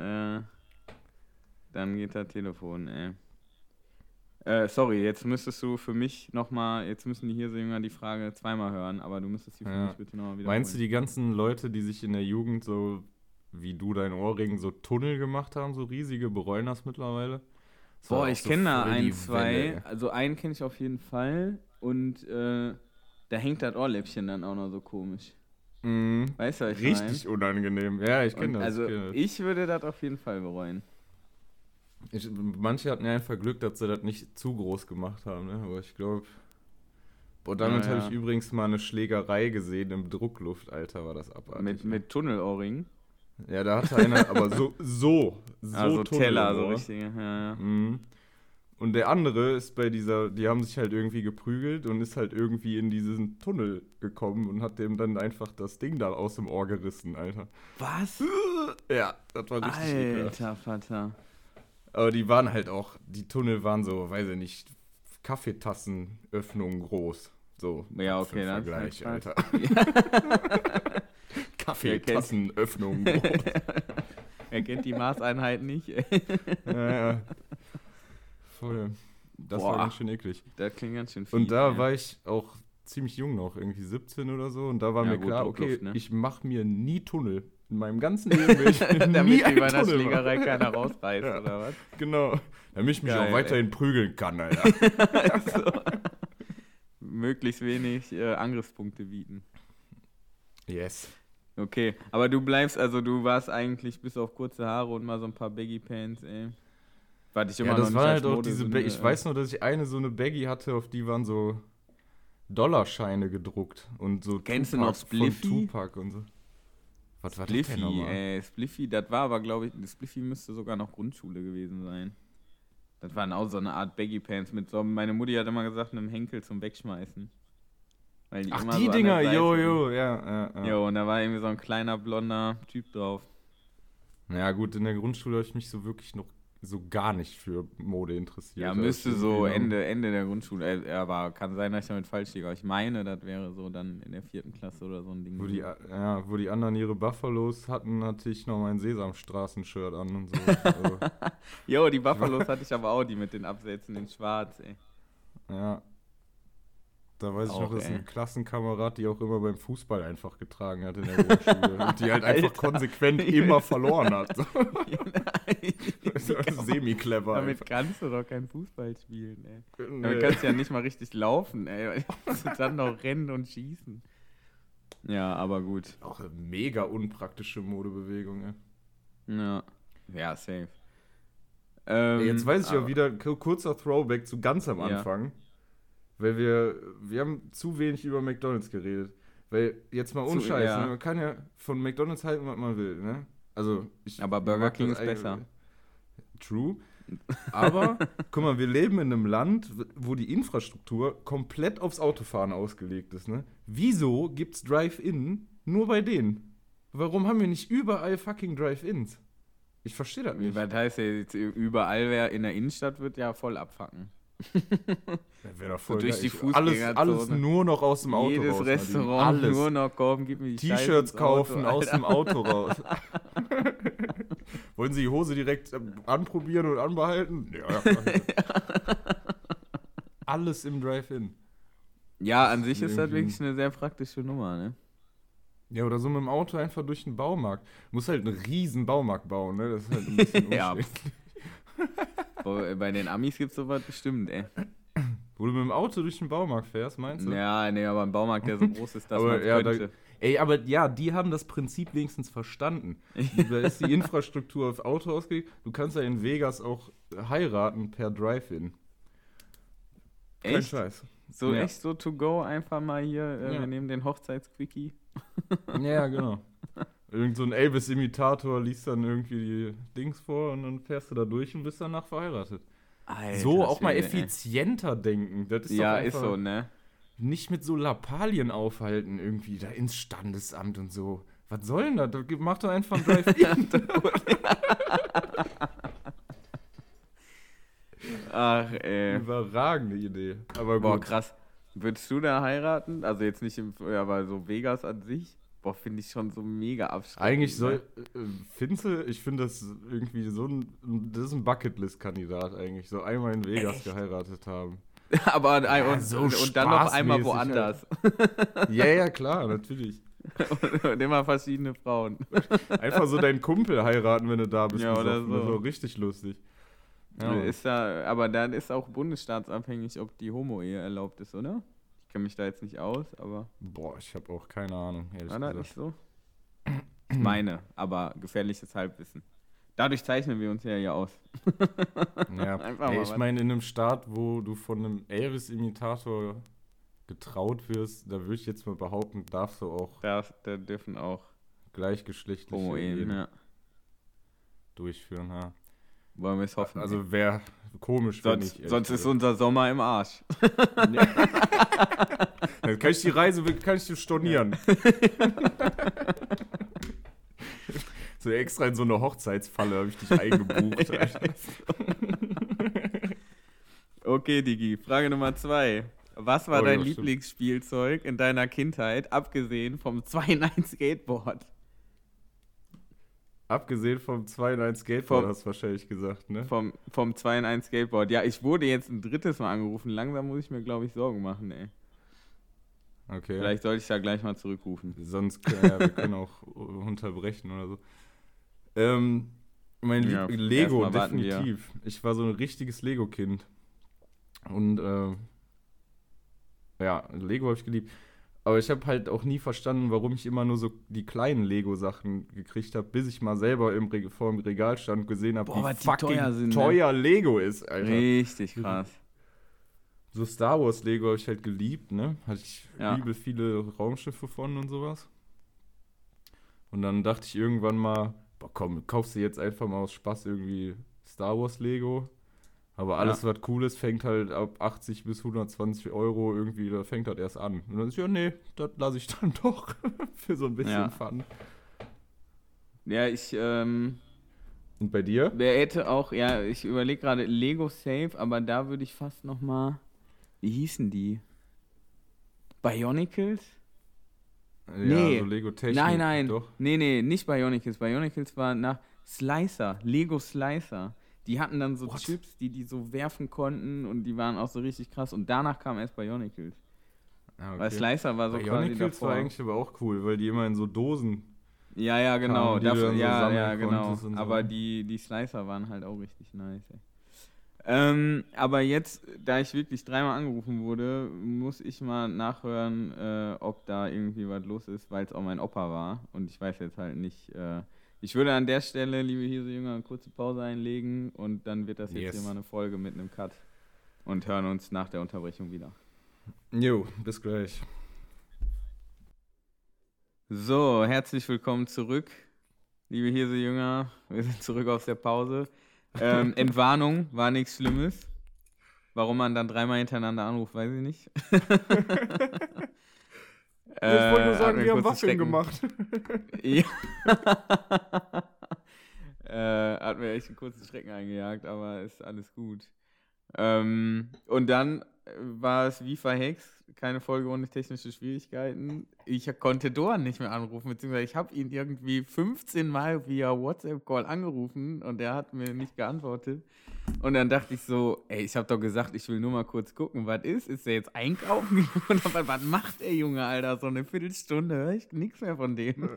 Dann geht das Telefon, ey. Sorry, jetzt müsstest du für mich nochmal, jetzt müssen die hier so jünger die Frage zweimal hören, aber du müsstest die für mich bitte nochmal wiederholen. Meinst du, die ganzen Leute, die sich in der Jugend so, wie du dein Ohrring, so Tunnel gemacht haben, so riesige, bereuen das mittlerweile? Boah, ich kenne da 1, 2, also einen kenne ich auf jeden Fall und da hängt das Ohrläppchen dann auch noch so komisch. Weißt du, was ich meine? Richtig unangenehm. Ja, ich kenne das. Also ich würde das auf jeden Fall bereuen. Manche hatten ja einfach Glück, dass sie das nicht zu groß gemacht haben, ne? Aber ich glaube... damit habe ich übrigens mal eine Schlägerei gesehen im Druckluft, Alter, war das abartig. Mit Tunnelohrringen? Ja, da hatte einer, aber so also Teller, so richtige, ja. Und der andere ist bei die haben sich halt irgendwie geprügelt und ist halt irgendwie in diesen Tunnel gekommen und hat dem dann einfach das Ding da aus dem Ohr gerissen, Alter. Was? Ja, das war richtig ekelhaft. Alter Vater. Aber die waren halt auch, die Tunnel waren so, weiß ich nicht, Kaffeetassenöffnungen groß. So, ja, okay, dann Vergleich, halt Alter. Kaffeetassenöffnungen groß. Er kennt die Maßeinheit nicht. Ja. Voll. Das war ganz schön eklig. Das klingt ganz schön viel. Und da war ich auch ziemlich jung noch, irgendwie 17 oder so. Und da war mir klar, okay, ne? Ich mache mir nie Tunnel. In meinem ganzen Leben will ich damit die bei einer Schlägerei keiner rausreißt, ja, oder was? Genau. Damit ich mich auch weiterhin prügeln kann, Alter. Also, möglichst wenig Angriffspunkte bieten. Yes. Okay, aber du warst eigentlich bis auf kurze Haare und mal so ein paar Baggy Pants, ey. Warte, ich immer noch das nicht war als halt auch Mode diese so ich weiß nur, dass ich eine so eine Baggy hatte, auf die waren so Dollarscheine gedruckt und so Kennst du noch Spliffy? Von Tupac und so. Was war das denn nochmal? Spliffy, das war aber, glaube ich, Spliffy müsste sogar noch Grundschule gewesen sein. Das waren auch so eine Art Baggy Pants mit so, meine Mutti hat immer gesagt, einem Henkel zum Wegschmeißen. Weil die immer die so Dinger, ja. Jo, und da war irgendwie so ein kleiner, blonder Typ drauf. Ja gut, in der Grundschule habe ich mich so wirklich noch so gar nicht für Mode interessiert. Ja, müsste so Ende der Grundschule, aber kann sein, dass ich damit falsch liege. Aber ich meine, das wäre so dann in der 4. Klasse oder so ein Ding. Wo die anderen ihre Buffalos hatten, hatte ich noch mein Sesamstraßen-Shirt an und so. Also, jo, die Buffalos hatte ich aber auch, die mit den Absätzen in schwarz, ey. Ja. Da weiß ich noch, dass ein Klassenkamerad die auch immer beim Fußball einfach getragen hat in der Grundschule. Und die halt einfach konsequent immer verloren hat. Das ist semi-clever. Damit kannst du doch kein Fußball spielen, ey. Damit kannst du ja nicht mal richtig laufen, ey. Du musst dann noch rennen und schießen. Ja, aber gut. Auch eine mega unpraktische Modebewegung, ey. Ja, safe. Jetzt weiß ich auch wieder, kurzer Throwback zu ganz am Anfang. Ja. Weil wir haben zu wenig über McDonald's geredet. Weil, jetzt mal ohne Scheiß, ne? Man kann ja von McDonald's halten, was man will, ne? Also, aber Burger King ist besser. True. Aber, guck mal, wir leben in einem Land, wo die Infrastruktur komplett aufs Autofahren ausgelegt ist, ne? Wieso gibt's Drive-In nur bei denen? Warum haben wir nicht überall fucking Drive-Ins? Ich verstehe das nicht. Was heißt jetzt, überall in der Innenstadt wird ja voll abfacken. Wäre doch voll durch die Fußgängerzone. Alles nur noch aus dem Auto Jedes raus. Jedes Restaurant alles. Nur noch kommen, gib mir die T-Shirts kaufen, Auto, aus dem Auto raus. Wollen Sie die Hose direkt anprobieren und anbehalten? Ja. Alles im Drive-In. Ja, an sich ist das wirklich eine sehr praktische Nummer, ne? Ja, oder so mit dem Auto einfach durch den Baumarkt. Muss halt einen riesen Baumarkt bauen, ne? Das ist halt ein bisschen umständlich. Bei den Amis gibt's sowas bestimmt, ey. Wo du mit dem Auto durch den Baumarkt fährst, meinst du? Ja, nee, aber ein Baumarkt, der so groß ist, dass man könnte. Aber die haben das Prinzip wenigstens verstanden. Da ist die Infrastruktur auf Auto ausgelegt. Du kannst ja in Vegas auch heiraten per Drive-In. Kein Scheiß. So echt so to go, einfach mal hier, wir nehmen den Hochzeitsquickie. Ja, genau. Irgend so ein Elvis-Imitator liest dann irgendwie die Dings vor und dann fährst du da durch und bist danach verheiratet. Alter, so auch mal effizienter denken. Das ist doch einfach ist so, ne? Nicht mit so Lappalien aufhalten irgendwie da ins Standesamt und so. Was soll denn das? Mach doch einfach ein Drive-In. Ach, ey. Überragende Idee. Aber boah, krass. Würdest du da heiraten? Also jetzt nicht aber so Vegas an sich? Boah, finde ich schon so mega abschreckend. Eigentlich findest du, ich finde das irgendwie das ist ein Bucketlist-Kandidat eigentlich. So einmal in Vegas geheiratet haben. Aber und dann noch einmal woanders. Halt. Ja, klar, natürlich. Und immer verschiedene Frauen. Einfach so deinen Kumpel heiraten, wenn du da bist. Ja, oder so. Das ist auch richtig lustig. Ja. Aber dann ist auch bundesstaatsabhängig, ob die Homo-Ehe erlaubt ist, oder? Ich kenne mich da jetzt nicht aus, aber... Boah, ich habe auch keine Ahnung, ehrlich gesagt. War das nicht so? Ich meine, aber gefährliches Halbwissen. Dadurch zeichnen wir uns ja aus. Ja, ich meine, in einem Staat, wo du von einem Elvis-Imitator getraut wirst, da würde ich jetzt mal behaupten, darfst du auch... Da dürfen auch gleichgeschlechtliche Ehen durchführen, ja. Wollen wir es hoffen. Also wäre komisch, wenn nicht. Sonst ist unser Sommer im Arsch. Dann kann ich die Reise stornieren. So extra in so eine Hochzeitsfalle habe ich dich eingebucht. Okay, Digi, Frage Nummer 2. Was war dein Lieblingsspielzeug in deiner Kindheit, abgesehen vom 2-in-1 Skateboard? Abgesehen vom 2-in-1 Skateboard hast du wahrscheinlich gesagt, ne? Vom 2-in-1 Skateboard. Ja, ich wurde jetzt ein drittes Mal angerufen. Langsam muss ich mir, glaube ich, Sorgen machen, ey. Okay. Vielleicht sollte ich da gleich mal zurückrufen. Sonst wir können auch unterbrechen oder so. Mein Lego, definitiv. Ich war so ein richtiges Lego-Kind. Und Lego habe ich geliebt. Aber ich habe halt auch nie verstanden, warum ich immer nur so die kleinen Lego-Sachen gekriegt habe, bis ich mal selber vor dem Regal stand und gesehen habe, wie fucking teuer Lego ist, Alter. Richtig krass. So Star Wars Lego habe ich halt geliebt, ne? Hatte ich übel viele Raumschiffe von und sowas. Und dann dachte ich irgendwann mal, boah komm, kaufst du jetzt einfach mal aus Spaß irgendwie Star Wars Lego. Aber alles, was cool ist, fängt halt ab 80 bis 120 Euro irgendwie, da fängt das erst an. Und dann ist das lasse ich dann doch für so ein bisschen Fun. Ja, Und bei dir? Wer hätte auch, ich überlege gerade Lego Safe, aber da würde ich fast noch mal, wie hießen die? Bionicles? Nee. So Lego Technik. Nein. Doch. Nee, nicht Bionicles. Bionicles war nach Slicer, Lego Slicer. Die hatten dann so Chips, die so werfen konnten und die waren auch so richtig krass. Und danach kam erst Bionicles. Okay. Weil Slicer war so Bionicles quasi davor. War eigentlich aber auch cool, weil die immer in so Dosen Ja, genau. Kamen, genau. So. Aber die Slicer waren halt auch richtig nice. Aber jetzt, da ich wirklich 3-mal angerufen wurde, muss ich mal nachhören, ob da irgendwie was los ist, weil es auch mein Opa war. Und ich weiß jetzt halt nicht. Ich würde an der Stelle, liebe Hirse-Jünger, eine kurze Pause einlegen und dann wird das jetzt hier mal eine Folge mit einem Cut. Und hören uns nach der Unterbrechung wieder. Jo, bis gleich. So, herzlich willkommen zurück, liebe Hirse-Jünger. Wir sind zurück aus der Pause. Entwarnung, war nichts Schlimmes. Warum man dann 3-mal hintereinander anruft, weiß ich nicht. Ich wollte nur sagen, wir haben Waffeln gemacht. Ja. Hat mir echt einen kurzen Schrecken eingejagt, aber ist alles gut. Und dann war es wie verhext, keine Folge ohne technische Schwierigkeiten. Ich konnte Doan nicht mehr anrufen, beziehungsweise ich habe ihn irgendwie 15 Mal via WhatsApp-Call angerufen und er hat mir nicht geantwortet. Und dann dachte ich so, ich habe doch gesagt, ich will nur mal kurz gucken, was ist? Ist er jetzt einkaufen? Oder was macht der Junge, Alter? So eine Viertelstunde höre ich nichts mehr von dem.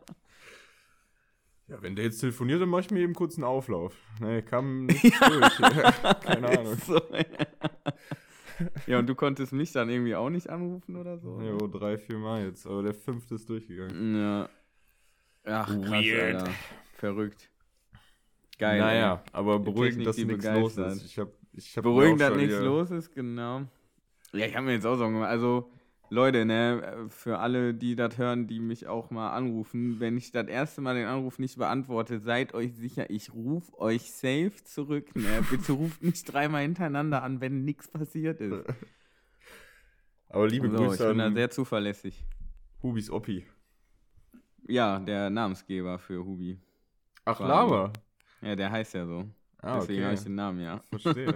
Ja, wenn der jetzt telefoniert, dann mache ich mir eben kurz einen Auflauf. Nee, kam nicht durch. Keine Ahnung. So, ja, und du konntest mich dann irgendwie auch nicht anrufen oder so? Ja, 3-4 Mal jetzt, aber der 5. ist durchgegangen. Ja. Ach, krass, Weird. Alter. Verrückt. Geil. Naja, aber beruhigend, dass nichts los ist. Ich hab beruhigend, dass nichts los ist, genau. Ja, ich habe mir jetzt auch Sorgen gemacht. Also, Leute, ne, für alle, die das hören, die mich auch mal anrufen, wenn ich das erste Mal den Anruf nicht beantworte, seid euch sicher, ich rufe euch safe zurück, ne? Bitte ruft nicht 3-mal hintereinander an, wenn nichts passiert ist. Aber liebe Grüße ich bin da sehr zuverlässig. Hubis Oppi. Ja, der Namensgeber für Hubi. Ach, Lama. Ja, der heißt ja so. Ah, deswegen habe ich den Namen, ja. Verstehe.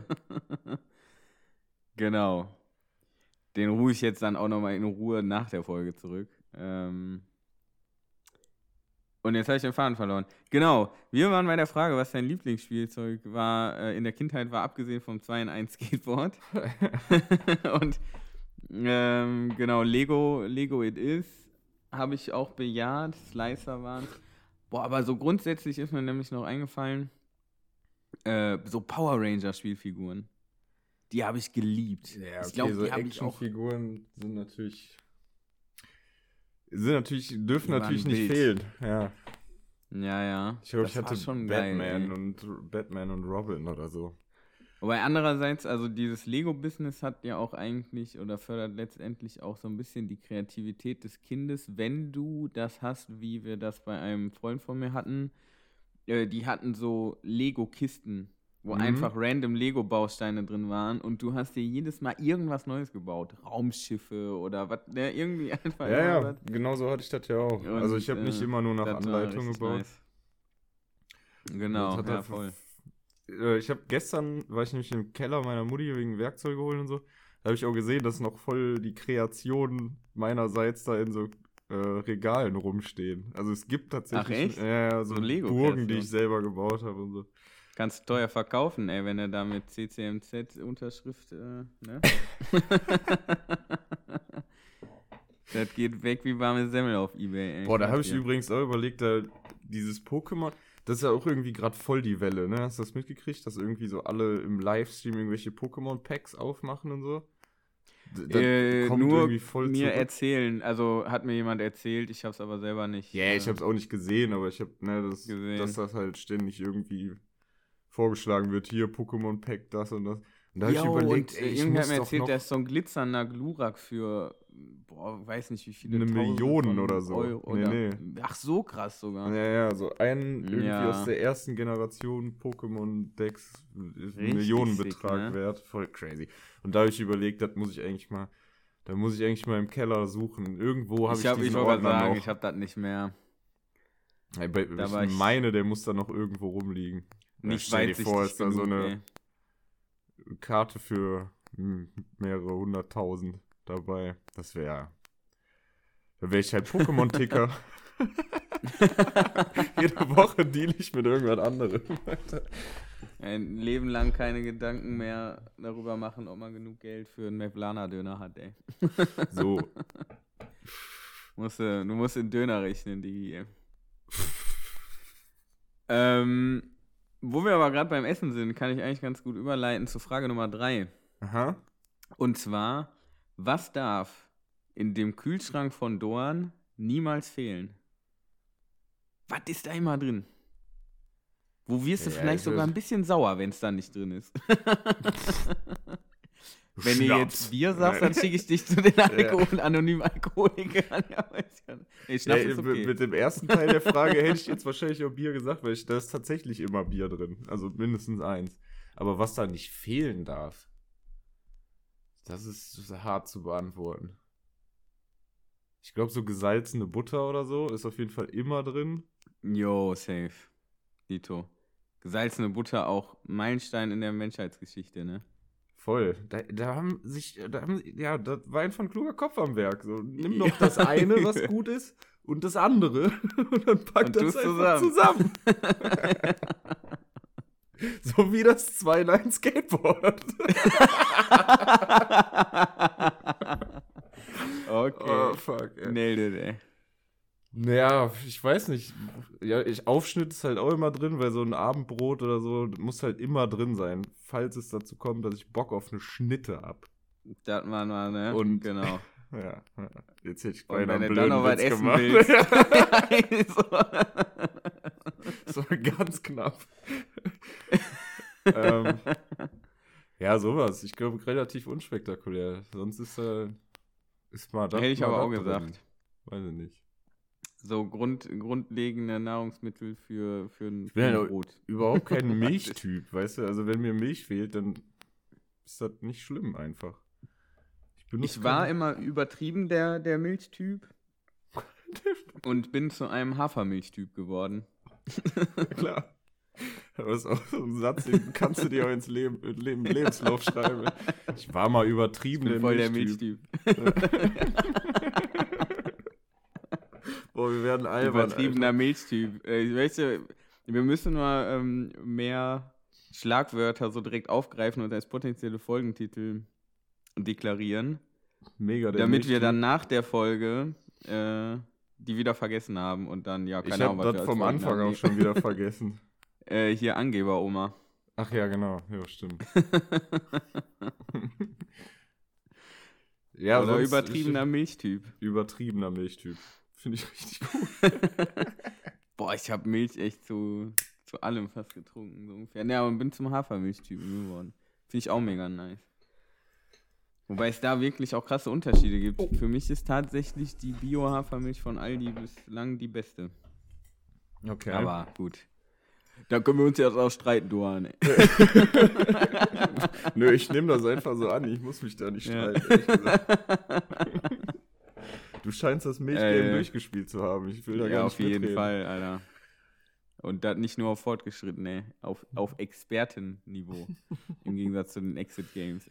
Genau. Den rufe ich jetzt dann auch nochmal in Ruhe nach der Folge zurück. Und jetzt habe ich den Faden verloren. Genau, wir waren bei der Frage, was dein Lieblingsspielzeug war, in der Kindheit war, abgesehen vom 2-in-1 Skateboard. Und genau, Lego It Is habe ich auch bejaht. Slicer waren. Boah, aber so grundsätzlich ist mir nämlich noch eingefallen, so Power Ranger Spielfiguren. Die habe ich geliebt. Ja, okay, ich glaube, so die habe ich auch. Actionfiguren dürfen natürlich nicht fehlen. Ja. Ja. Ich glaube, ich hatte schon Batman und Robin oder so. Wobei andererseits, also dieses Lego-Business hat ja auch eigentlich oder fördert letztendlich auch so ein bisschen die Kreativität des Kindes, wenn du das hast, wie wir das bei einem Freund von mir hatten. Die hatten so Lego-Kisten, wo einfach random Lego-Bausteine drin waren und du hast dir jedes Mal irgendwas Neues gebaut. Raumschiffe oder was, irgendwie einfach. Ja, genau so hatte ich das ja auch. Und, also ich habe nicht immer nur nach Anleitung gebaut. Nice. Genau, ja, voll. Gestern war ich nämlich im Keller meiner Mutti wegen Werkzeuge holen und so. Da habe ich auch gesehen, dass noch voll die Kreationen meinerseits da in so Regalen rumstehen. Also es gibt tatsächlich so Burgen, die ich selber gebaut habe und so. Kannst du teuer verkaufen, wenn er da mit CCMZ-Unterschrift, ne? Das geht weg wie warme Semmel auf eBay, ey. Boah, da habe ich übrigens auch überlegt, dieses Pokémon, das ist ja auch irgendwie gerade voll die Welle, ne? Hast du das mitgekriegt, dass irgendwie so alle im Livestream irgendwelche Pokémon-Packs aufmachen und so? Kommt nur irgendwie voll mir zurück. Erzählen, also hat mir jemand erzählt, ich hab's aber selber nicht. Ja, ich hab's auch nicht gesehen, aber ich hab, dass das halt ständig irgendwie vorgeschlagen wird, hier Pokémon-Pack, das und das. Und da hab ich überlegt, irgendwer hat mir erzählt, der ist so ein glitzernder Glurak für, weiß nicht wie viele. 1 Million oder so. Euro nee. Ach, so krass sogar. Ja, so irgendwie aus der ersten Generation Pokémon-Decks ist ein Millionenbetrag wert. Voll crazy. Und da habe ich überlegt, da muss ich eigentlich mal im Keller suchen. Irgendwo habe ich diesen Ordner noch. Ich habe das nicht mehr. Ich meine, der muss da noch irgendwo rumliegen. Nicht weit sich vor, ist da so eine Karte für mehrere 100.000 dabei. Da wäre ich halt Pokémon-Ticker. Jede Woche deal ich mit irgendwas anderem. Ein Leben lang keine Gedanken mehr darüber machen, ob man genug Geld für einen Mevlana-Döner hat, ey. So. Du musst in Döner rechnen, Digi. Wo wir aber gerade beim Essen sind, kann ich eigentlich ganz gut überleiten zu Frage Nummer 3. Aha. Und zwar, was darf in dem Kühlschrank von Dorn niemals fehlen? Was ist da immer drin? Wo wirst du vielleicht sogar ein bisschen sauer, wenn es da nicht drin ist? Wenn ihr jetzt Bier sagst, dann schicke ich dich zu den anonymen Alkoholikern. Schnaps ist okay. Mit dem ersten Teil der Frage hätte ich jetzt wahrscheinlich auch Bier gesagt, weil da ist tatsächlich immer Bier drin. Also mindestens 1. Aber was da nicht fehlen darf, das ist hart zu beantworten. Ich glaube, so gesalzene Butter oder so ist auf jeden Fall immer drin. Jo, safe. Dito. Gesalzene Butter auch Meilenstein in der Menschheitsgeschichte, ne? Voll. Da war einfach ein kluger Kopf am Werk. So, nimm doch das eine, was gut ist, und das andere und dann pack das einfach zusammen. So wie das Zweilein-Skateboard. Okay. Oh, fuck, ey. Nailed it, ey. Naja, ich weiß nicht. Ja, Aufschnitt ist halt auch immer drin, weil so ein Abendbrot oder so muss halt immer drin sein, falls es dazu kommt, dass ich Bock auf eine Schnitte hab. Das man mal, ne? Und genau. Ja, jetzt hätte ich beinahe einen blöden Witz gemacht. So ganz knapp. Ja, sowas. Ich glaube, relativ unspektakulär. Sonst ist mal das. Hätte ich aber auch gesagt. Weiß ich nicht. So grundlegende Nahrungsmittel für ein Brot. Überhaupt kein Milchtyp, weißt du? Also wenn mir Milch fehlt, dann ist das nicht schlimm einfach. Ich war immer übertrieben der Milchtyp und bin zu einem Hafermilchtyp geworden. Klar. Das ist auch so ein Satz, den kannst du dir auch ins Lebenslauf schreiben. Ich war mal übertrieben der Milchtyp. Boah, wir werden albern. Übertriebener Milchtyp. Weißt du, wir müssen nur mehr Schlagwörter so direkt aufgreifen und als potenzielle Folgentitel deklarieren. Mega, damit Milchtyp. Wir dann nach der Folge die wieder vergessen haben und dann, ja, keine Ahnung, was wir das vom Anfang auch schon wieder vergessen. Hier Angeber-Oma. Ach ja, genau. Ja, stimmt. Ja, oder übertriebener Milchtyp. Übertriebener Milchtyp. Finde ich richtig gut. Boah, ich habe Milch echt zu allem fast getrunken, so ungefähr. Ja, und bin zum Hafermilchtypen geworden. Finde ich auch mega nice. Wobei es da wirklich auch krasse Unterschiede gibt. Oh. Für mich ist tatsächlich die Bio-Hafermilch von Aldi bislang die beste. Okay. Aber gut. Da können wir uns jetzt auch streiten, Duan. Nö, ich nehme das einfach so an. Ich muss mich da nicht streiten, ehrlich gesagt. Du scheinst das Milchgame durchgespielt zu haben. Ich will da gar nicht auf jeden Fall, Alter. Und das nicht nur auf fortgeschritten, auf Expertenniveau. Im Gegensatz zu den Exit-Games.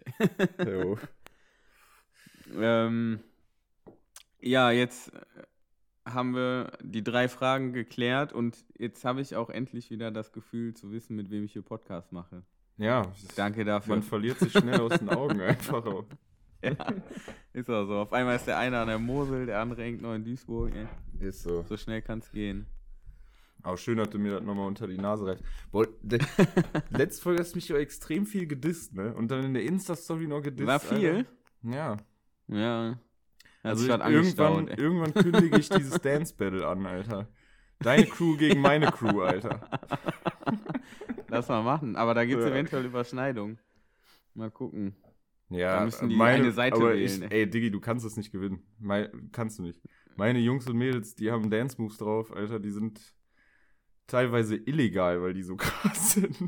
Ja, jetzt haben wir die 3 Fragen geklärt und jetzt habe ich auch endlich wieder das Gefühl zu wissen, mit wem ich hier Podcast mache. Ja. Danke dafür. Man verliert sich schnell aus den Augen einfach auch. Ist auch so. Auf einmal ist der eine an der Mosel, der andere hängt noch in Duisburg. Ey. Ist so. So schnell kann's gehen. Aber schön, dass du mir das nochmal unter die Nase reißt. Boah, letzte Folge hast du mich ja extrem viel gedisst, ne? Und dann in der Insta-Story noch gedisst. War viel? Alter. Ja. Ja. Also irgendwann kündige ich dieses Dance-Battle an, Alter. Deine Crew gegen meine Crew, Alter. Lass mal machen. Aber da gibt's eventuell Überschneidungen. Mal gucken. Ja, da müssen die eine Seite wählen. Ey, Diggi, du kannst das nicht gewinnen. Kannst du nicht. Meine Jungs und Mädels, die haben Dance-Moves drauf, Alter, die sind teilweise illegal, weil die so krass sind.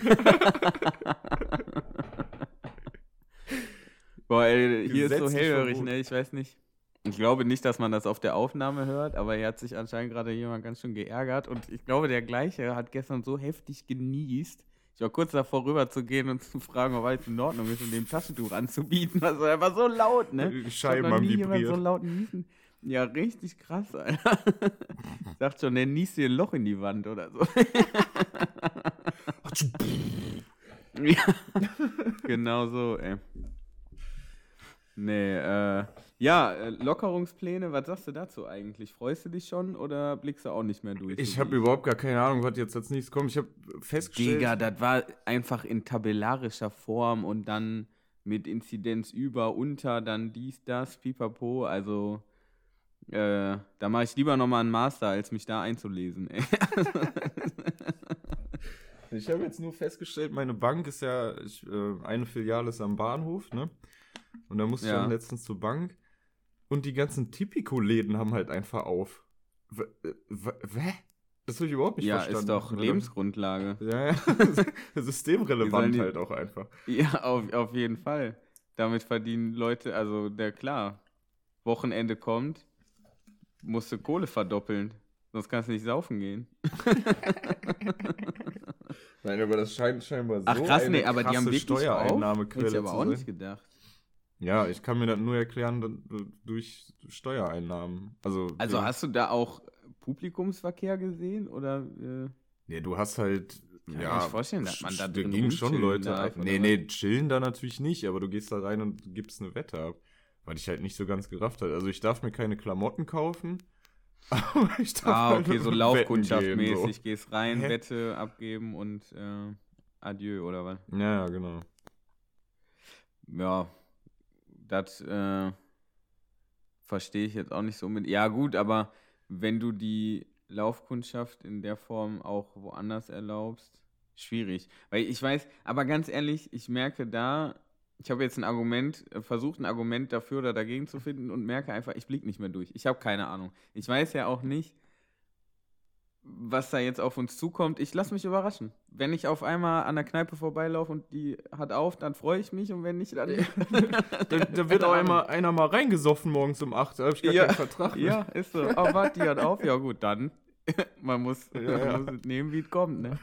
Boah, ey, hier ist so hellhörig, ne? Ich weiß nicht. Ich glaube nicht, dass man das auf der Aufnahme hört, aber hier hat sich anscheinend gerade jemand ganz schön geärgert und ich glaube, der Gleiche hat gestern so heftig genießt. Ich war kurz davor rüber zu gehen und zu fragen, ob alles in Ordnung ist und dem Taschentuch anzubieten. Also er war so laut, ne? Scheiben am Vibriert. So laut niesen. Ja, richtig krass, Alter. Ich dachte schon, der niest dir ein Loch in die Wand oder so. Ja, genau so, ey. Nee, Lockerungspläne, was sagst du dazu eigentlich? Freust du dich schon oder blickst du auch nicht mehr durch? Ich habe überhaupt gar keine Ahnung, was jetzt als nächstes kommt. Ich habe festgestellt... Digga, das war einfach in tabellarischer Form und dann mit Inzidenz über, unter, dann dies, das, pipapo. Also, da mache ich lieber nochmal einen Master, als mich da einzulesen, ey. Ich habe jetzt nur festgestellt, meine Bank ist ja, eine Filiale ist am Bahnhof, ne? Und da musste ich dann letztens zur Bank und die ganzen Tipico-Läden haben halt einfach auf. Das habe ich überhaupt nicht verstanden. Ja, ist doch Lebensgrundlage. Ja. Systemrelevant halt auch einfach. Ja, auf jeden Fall. Damit verdienen Leute, also klar, Wochenende kommt, musst du Kohle verdoppeln. Sonst kannst du nicht saufen gehen. Nein, aber das scheint scheinbar so Ach krass, eine aber die haben wirklich Steuereinnahmequelle hätte ich aber auch nicht gedacht. Ja, ich kann mir das nur erklären durch Steuereinnahmen. Also hast du da auch Publikumsverkehr gesehen? Oder? Ja, du hast halt... Kann ich mir nicht vorstellen, dass man da drin gingen schon Leute darf, ab. Nee, chillen da natürlich nicht, aber du gehst da rein und gibst eine Wette ab. Weil ich halt nicht so ganz gerafft habe. Also ich darf mir keine Klamotten kaufen, aber ich darf okay, so Laufkundschaftmäßig. So. Gehst rein, Wette abgeben und adieu, oder was? Ja, genau. Ja, das verstehe ich jetzt auch nicht so mit. Ja gut, aber wenn du die Laufkundschaft in der Form auch woanders erlaubst, schwierig. Weil ich weiß, aber ganz ehrlich, ich merke da, ich habe jetzt versucht ein Argument dafür oder dagegen zu finden und merke einfach, ich blicke nicht mehr durch. Ich habe keine Ahnung. Ich weiß ja auch nicht, was da jetzt auf uns zukommt. Ich lasse mich überraschen. Wenn ich auf einmal an der Kneipe vorbeilaufe und die hat auf, dann freue ich mich und wenn nicht, dann... da wird auch einer mal reingesoffen morgens um 8, da habe ich gar keinen Vertrag mit. Ja, ist so. Oh, warte, die hat auf? Ja gut, dann. Man muss es nehmen, wie es kommt, ne?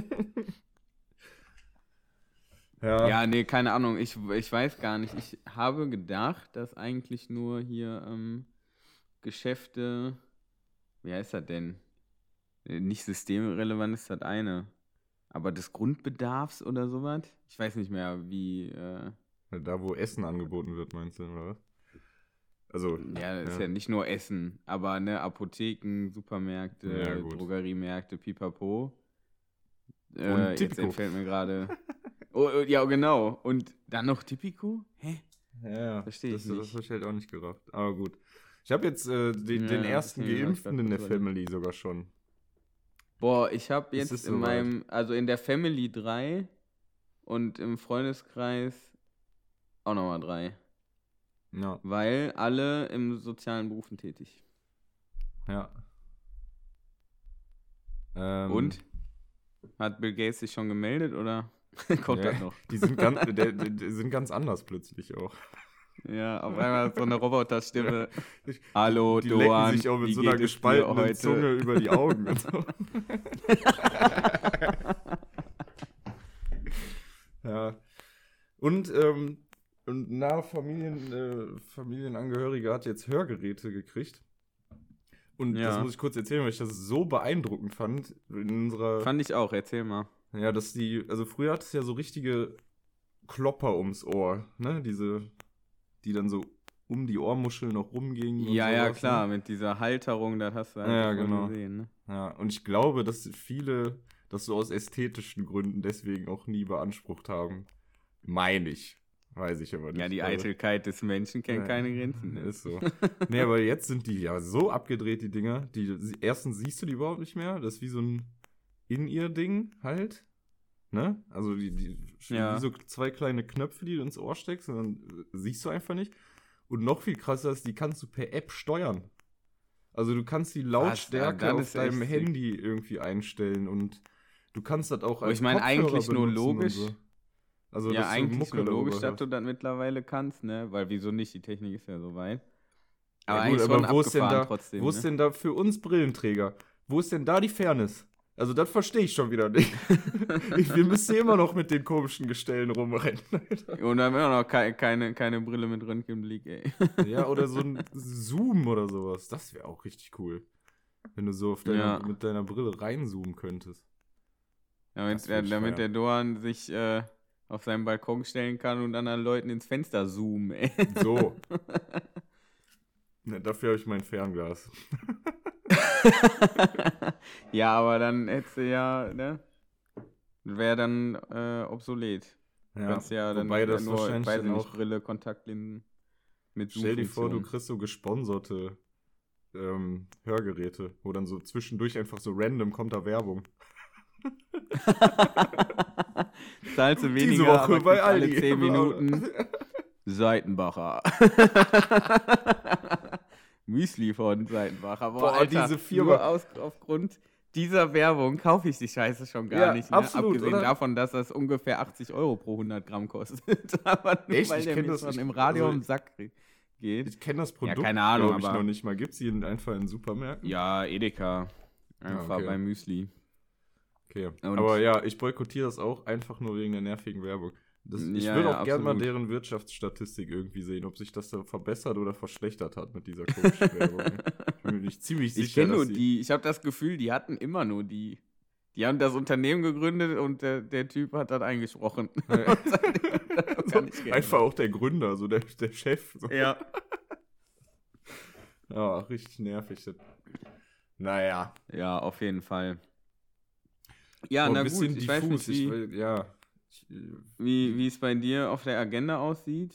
Ja, nee, keine Ahnung. Ich weiß gar nicht. Ich habe gedacht, dass eigentlich nur hier Geschäfte... Wie heißt das denn? Nicht systemrelevant ist das eine. Aber des Grundbedarfs oder sowas? Ich weiß nicht mehr, wie... Da, wo Essen angeboten wird, meinst du, oder was? Also, ja, das ist ja nicht nur Essen, aber ne, Apotheken, Supermärkte, Drogeriemärkte, pipapo. Und jetzt entfällt mir gerade... ja, genau. Und dann noch Tipico? Hä? Ja, verstehe ich nicht. Das habe ich halt auch nicht gerafft. Aber gut. Ich habe jetzt den ersten Geimpften in der Family sogar schon. Boah, ich habe jetzt in der Family 3 und im Freundeskreis auch nochmal 3. Ja. Weil alle im sozialen Berufen tätig. Ja. Und? Hat Bill Gates sich schon gemeldet oder kommt das noch? Die sind ganz anders plötzlich auch. Ja, auf einmal so eine Roboterstimme. Hallo, die Doan. Die lecken sich auch mit so einer gespaltenen Zunge über die Augen und so. Ja. Und ein naher Familienangehöriger hat jetzt Hörgeräte gekriegt. Und das muss ich kurz erzählen, weil ich das so beeindruckend fand. Fand ich auch, erzähl mal. Ja, also früher hat es ja so richtige Klopper ums Ohr, ne? Die dann so um die Ohrmuscheln noch rumging. Ja, ja, klar, mit dieser Halterung, das hast du halt genau gesehen, ne? Ja, und ich glaube, dass viele das so aus ästhetischen Gründen deswegen auch nie beansprucht haben. Meine ich. Weiß ich aber nicht. Ja, die Eitelkeit des Menschen kennt keine Grenzen. Ne? Ist so. Nee, aber jetzt sind die ja so abgedreht, die Dinger. Erstens siehst du die überhaupt nicht mehr. Das ist wie so ein In-Ear-Ding halt. Ne? Also wie so 2 kleine Knöpfe, die du ins Ohr steckst und dann siehst du einfach nicht. Und noch viel krasser ist, die kannst du per App steuern. Also du kannst die Lautstärke auf deinem Handy irgendwie einstellen und du kannst das auch als Kopfhörer benutzen. Ich meine, eigentlich nur logisch. So. Also ja, eigentlich nur logisch, dass du das mittlerweile kannst, ne? Weil wieso nicht? Die Technik ist ja so weit. Aber, ja, gut, aber wo ist denn da für uns Brillenträger? Wo ist denn da die Fairness? Also das verstehe ich schon wieder nicht. Wir müssen immer noch mit den komischen Gestellen rumrennen. Und dann haben wir noch keine Brille mit Röntgenblick, ey. Ja, oder so ein Zoom oder sowas. Das wäre auch richtig cool. Wenn du so mit deiner Brille reinzoomen könntest. Ja, damit der Doan sich auf seinen Balkon stellen kann und anderen Leuten ins Fenster zoomen, ey. So. Ja, dafür habe ich mein Fernglas. Ja, aber dann hättest du ja, ne? Wäre dann obsolet. Ja, dann wobei das nur, wahrscheinlich weiß ich nicht, Brille, Kontaktlinsen mit Zoom. Stell dir vor, du kriegst so gesponserte Hörgeräte, wo dann so zwischendurch einfach so random kommt da Werbung. Zahlst du weniger, diese Woche bei alle 10 Minuten Seitenbacher. Müsli von Seitenbacher. Boah, Alter, diese Firma. Aufgrund dieser Werbung kaufe ich die Scheiße schon gar nicht. Ne? Absolut, abgesehen davon, dass das ungefähr 80 € pro 100 Gramm kostet. Aber nur, echt? Weil der mir schon im Radio im Sack geht. Ich kenne das Produkt, keine Ahnung, glaube ich, noch nicht mal. Gibt es die einfach in Supermärkten? Ja, Edeka. Einfach bei Müsli. Okay, aber ja, ich boykottiere das auch einfach nur wegen der nervigen Werbung. Ich würde auch gerne mal deren Wirtschaftsstatistik irgendwie sehen, ob sich das da verbessert oder verschlechtert hat mit dieser komischen Werbung. Ich bin mir nicht ziemlich sicher. Ich kenne nur die. Ich habe das Gefühl, die hatten immer nur die. Die haben das Unternehmen gegründet und der Typ hat das eingesprochen. Ja. Einfach auch der Gründer, so der Chef. So. Ja. Ja, richtig nervig. Naja. Ja, auf jeden Fall. Ja, na gut, ich weiß nicht, wie es bei dir auf der Agenda aussieht.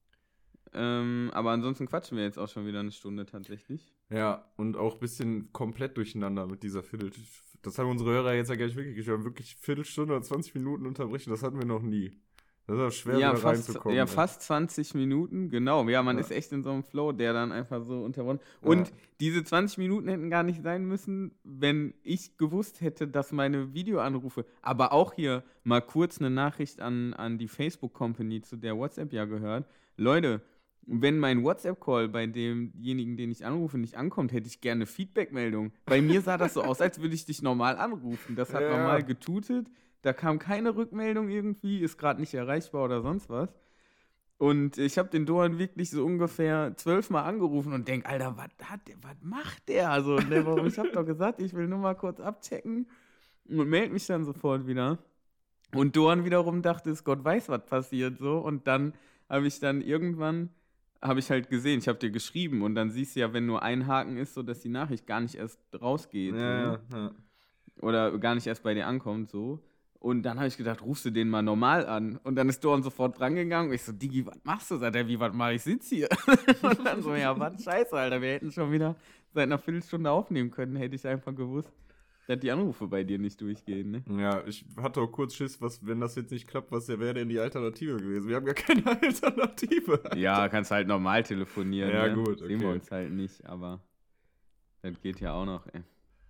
Aber ansonsten quatschen wir jetzt auch schon wieder eine Stunde tatsächlich. Ja, und auch ein bisschen komplett durcheinander mit dieser Viertelstunde. Das haben unsere Hörer jetzt ja gar nicht wirklich. Wir haben wirklich Viertelstunde oder 20 Minuten unterbrechen. Das hatten wir noch nie. Das ist auch schwer, wieder reinzukommen. Ja, fast 20 Minuten, genau. Ja, man ist echt in so einem Flow, der dann einfach so unterbrochen. Und diese 20 Minuten hätten gar nicht sein müssen, wenn ich gewusst hätte, dass meine Videoanrufe, aber auch hier mal kurz eine Nachricht an die Facebook-Company, zu der WhatsApp ja gehört. Leute, wenn mein WhatsApp-Call bei demjenigen, den ich anrufe, nicht ankommt, hätte ich gerne eine Feedback-Meldung. Bei mir sah das so aus, als würde ich dich normal anrufen. Das hat normal getutet. Da kam keine Rückmeldung irgendwie, ist gerade nicht erreichbar oder sonst was. Und ich habe den Doan wirklich so ungefähr 12 Mal angerufen und denke, Alter, was macht der? Also, ich habe doch gesagt, ich will nur mal kurz abchecken und melde mich dann sofort wieder. Und Doan wiederum dachte, Gott weiß, was passiert so. Und dann habe ich irgendwann halt gesehen, ich habe dir geschrieben und dann siehst du ja, wenn nur ein Haken ist, so dass die Nachricht gar nicht erst rausgeht. Ja. Oder gar nicht erst bei dir ankommt, so. Und dann habe ich gedacht, rufst du den mal normal an? Und dann ist Doan sofort drangegangen. Und ich so, Digi, was machst du? Sagt er, wie, was mach ich? Sitz hier. Und dann so, ja, was scheiße, Alter. Wir hätten schon wieder seit einer Viertelstunde aufnehmen können. Hätte ich einfach gewusst, dass die Anrufe bei dir nicht durchgehen, ne? Ja, ich hatte auch kurz Schiss, wenn das jetzt nicht klappt, was wäre denn die Alternative gewesen? Wir haben gar keine Alternative. Alter. Ja, kannst halt normal telefonieren. Ja, ne? gut, okay. Sehen wir uns halt nicht, aber das geht ja auch noch, ey.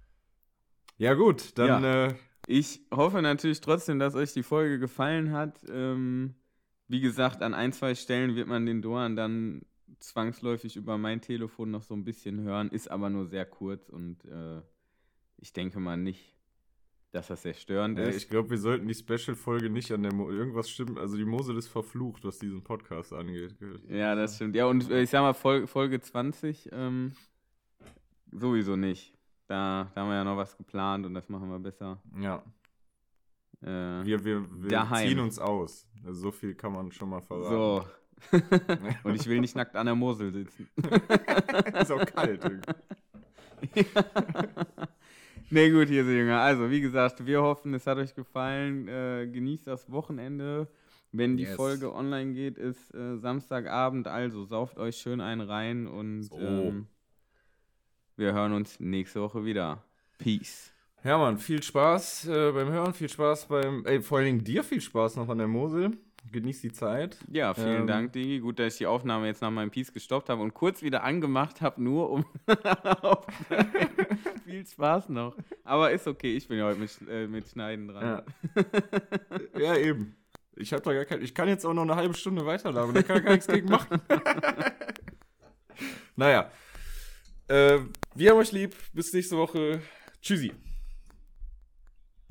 Ja, gut, dann... Ich hoffe natürlich trotzdem, dass euch die Folge gefallen hat. Wie gesagt, an 1, 2 Stellen wird man den Doan dann zwangsläufig über mein Telefon noch so ein bisschen hören, ist aber nur sehr kurz und ich denke mal nicht, dass das sehr störend ist. Ich glaube, wir sollten die Special-Folge nicht an der irgendwas stimmt, also die Mosel ist verflucht, was diesen Podcast angeht. Ja, das stimmt. Ja, und ich sag mal, Folge 20 sowieso nicht. Da haben wir ja noch was geplant und das machen wir besser. Ja. Wir ziehen uns aus. Also so viel kann man schon mal verraten. So, Und ich will nicht nackt an der Mosel sitzen. Ist auch kalt. Nee, gut, hier, Junge. Also, wie gesagt, wir hoffen, es hat euch gefallen. Genießt das Wochenende. Wenn die Folge online geht, ist Samstagabend. Also, sauft euch schön einen rein und wir hören uns nächste Woche wieder. Peace. Ja, Mann, viel Spaß beim Hören, viel Spaß vor allen Dingen dir viel Spaß noch an der Mosel. Genieß die Zeit. Ja, vielen Dank, Digi. Gut, dass ich die Aufnahme jetzt nach meinem Peace gestoppt habe und kurz wieder angemacht habe, nur um viel Spaß noch. Aber ist okay, ich bin ja heute mit Schneiden dran. Ja, eben. Ich kann jetzt auch noch eine halbe Stunde weiterlaufen, da kann ich gar nichts gegen machen. Naja. Wir haben euch lieb. Bis nächste Woche. Tschüssi.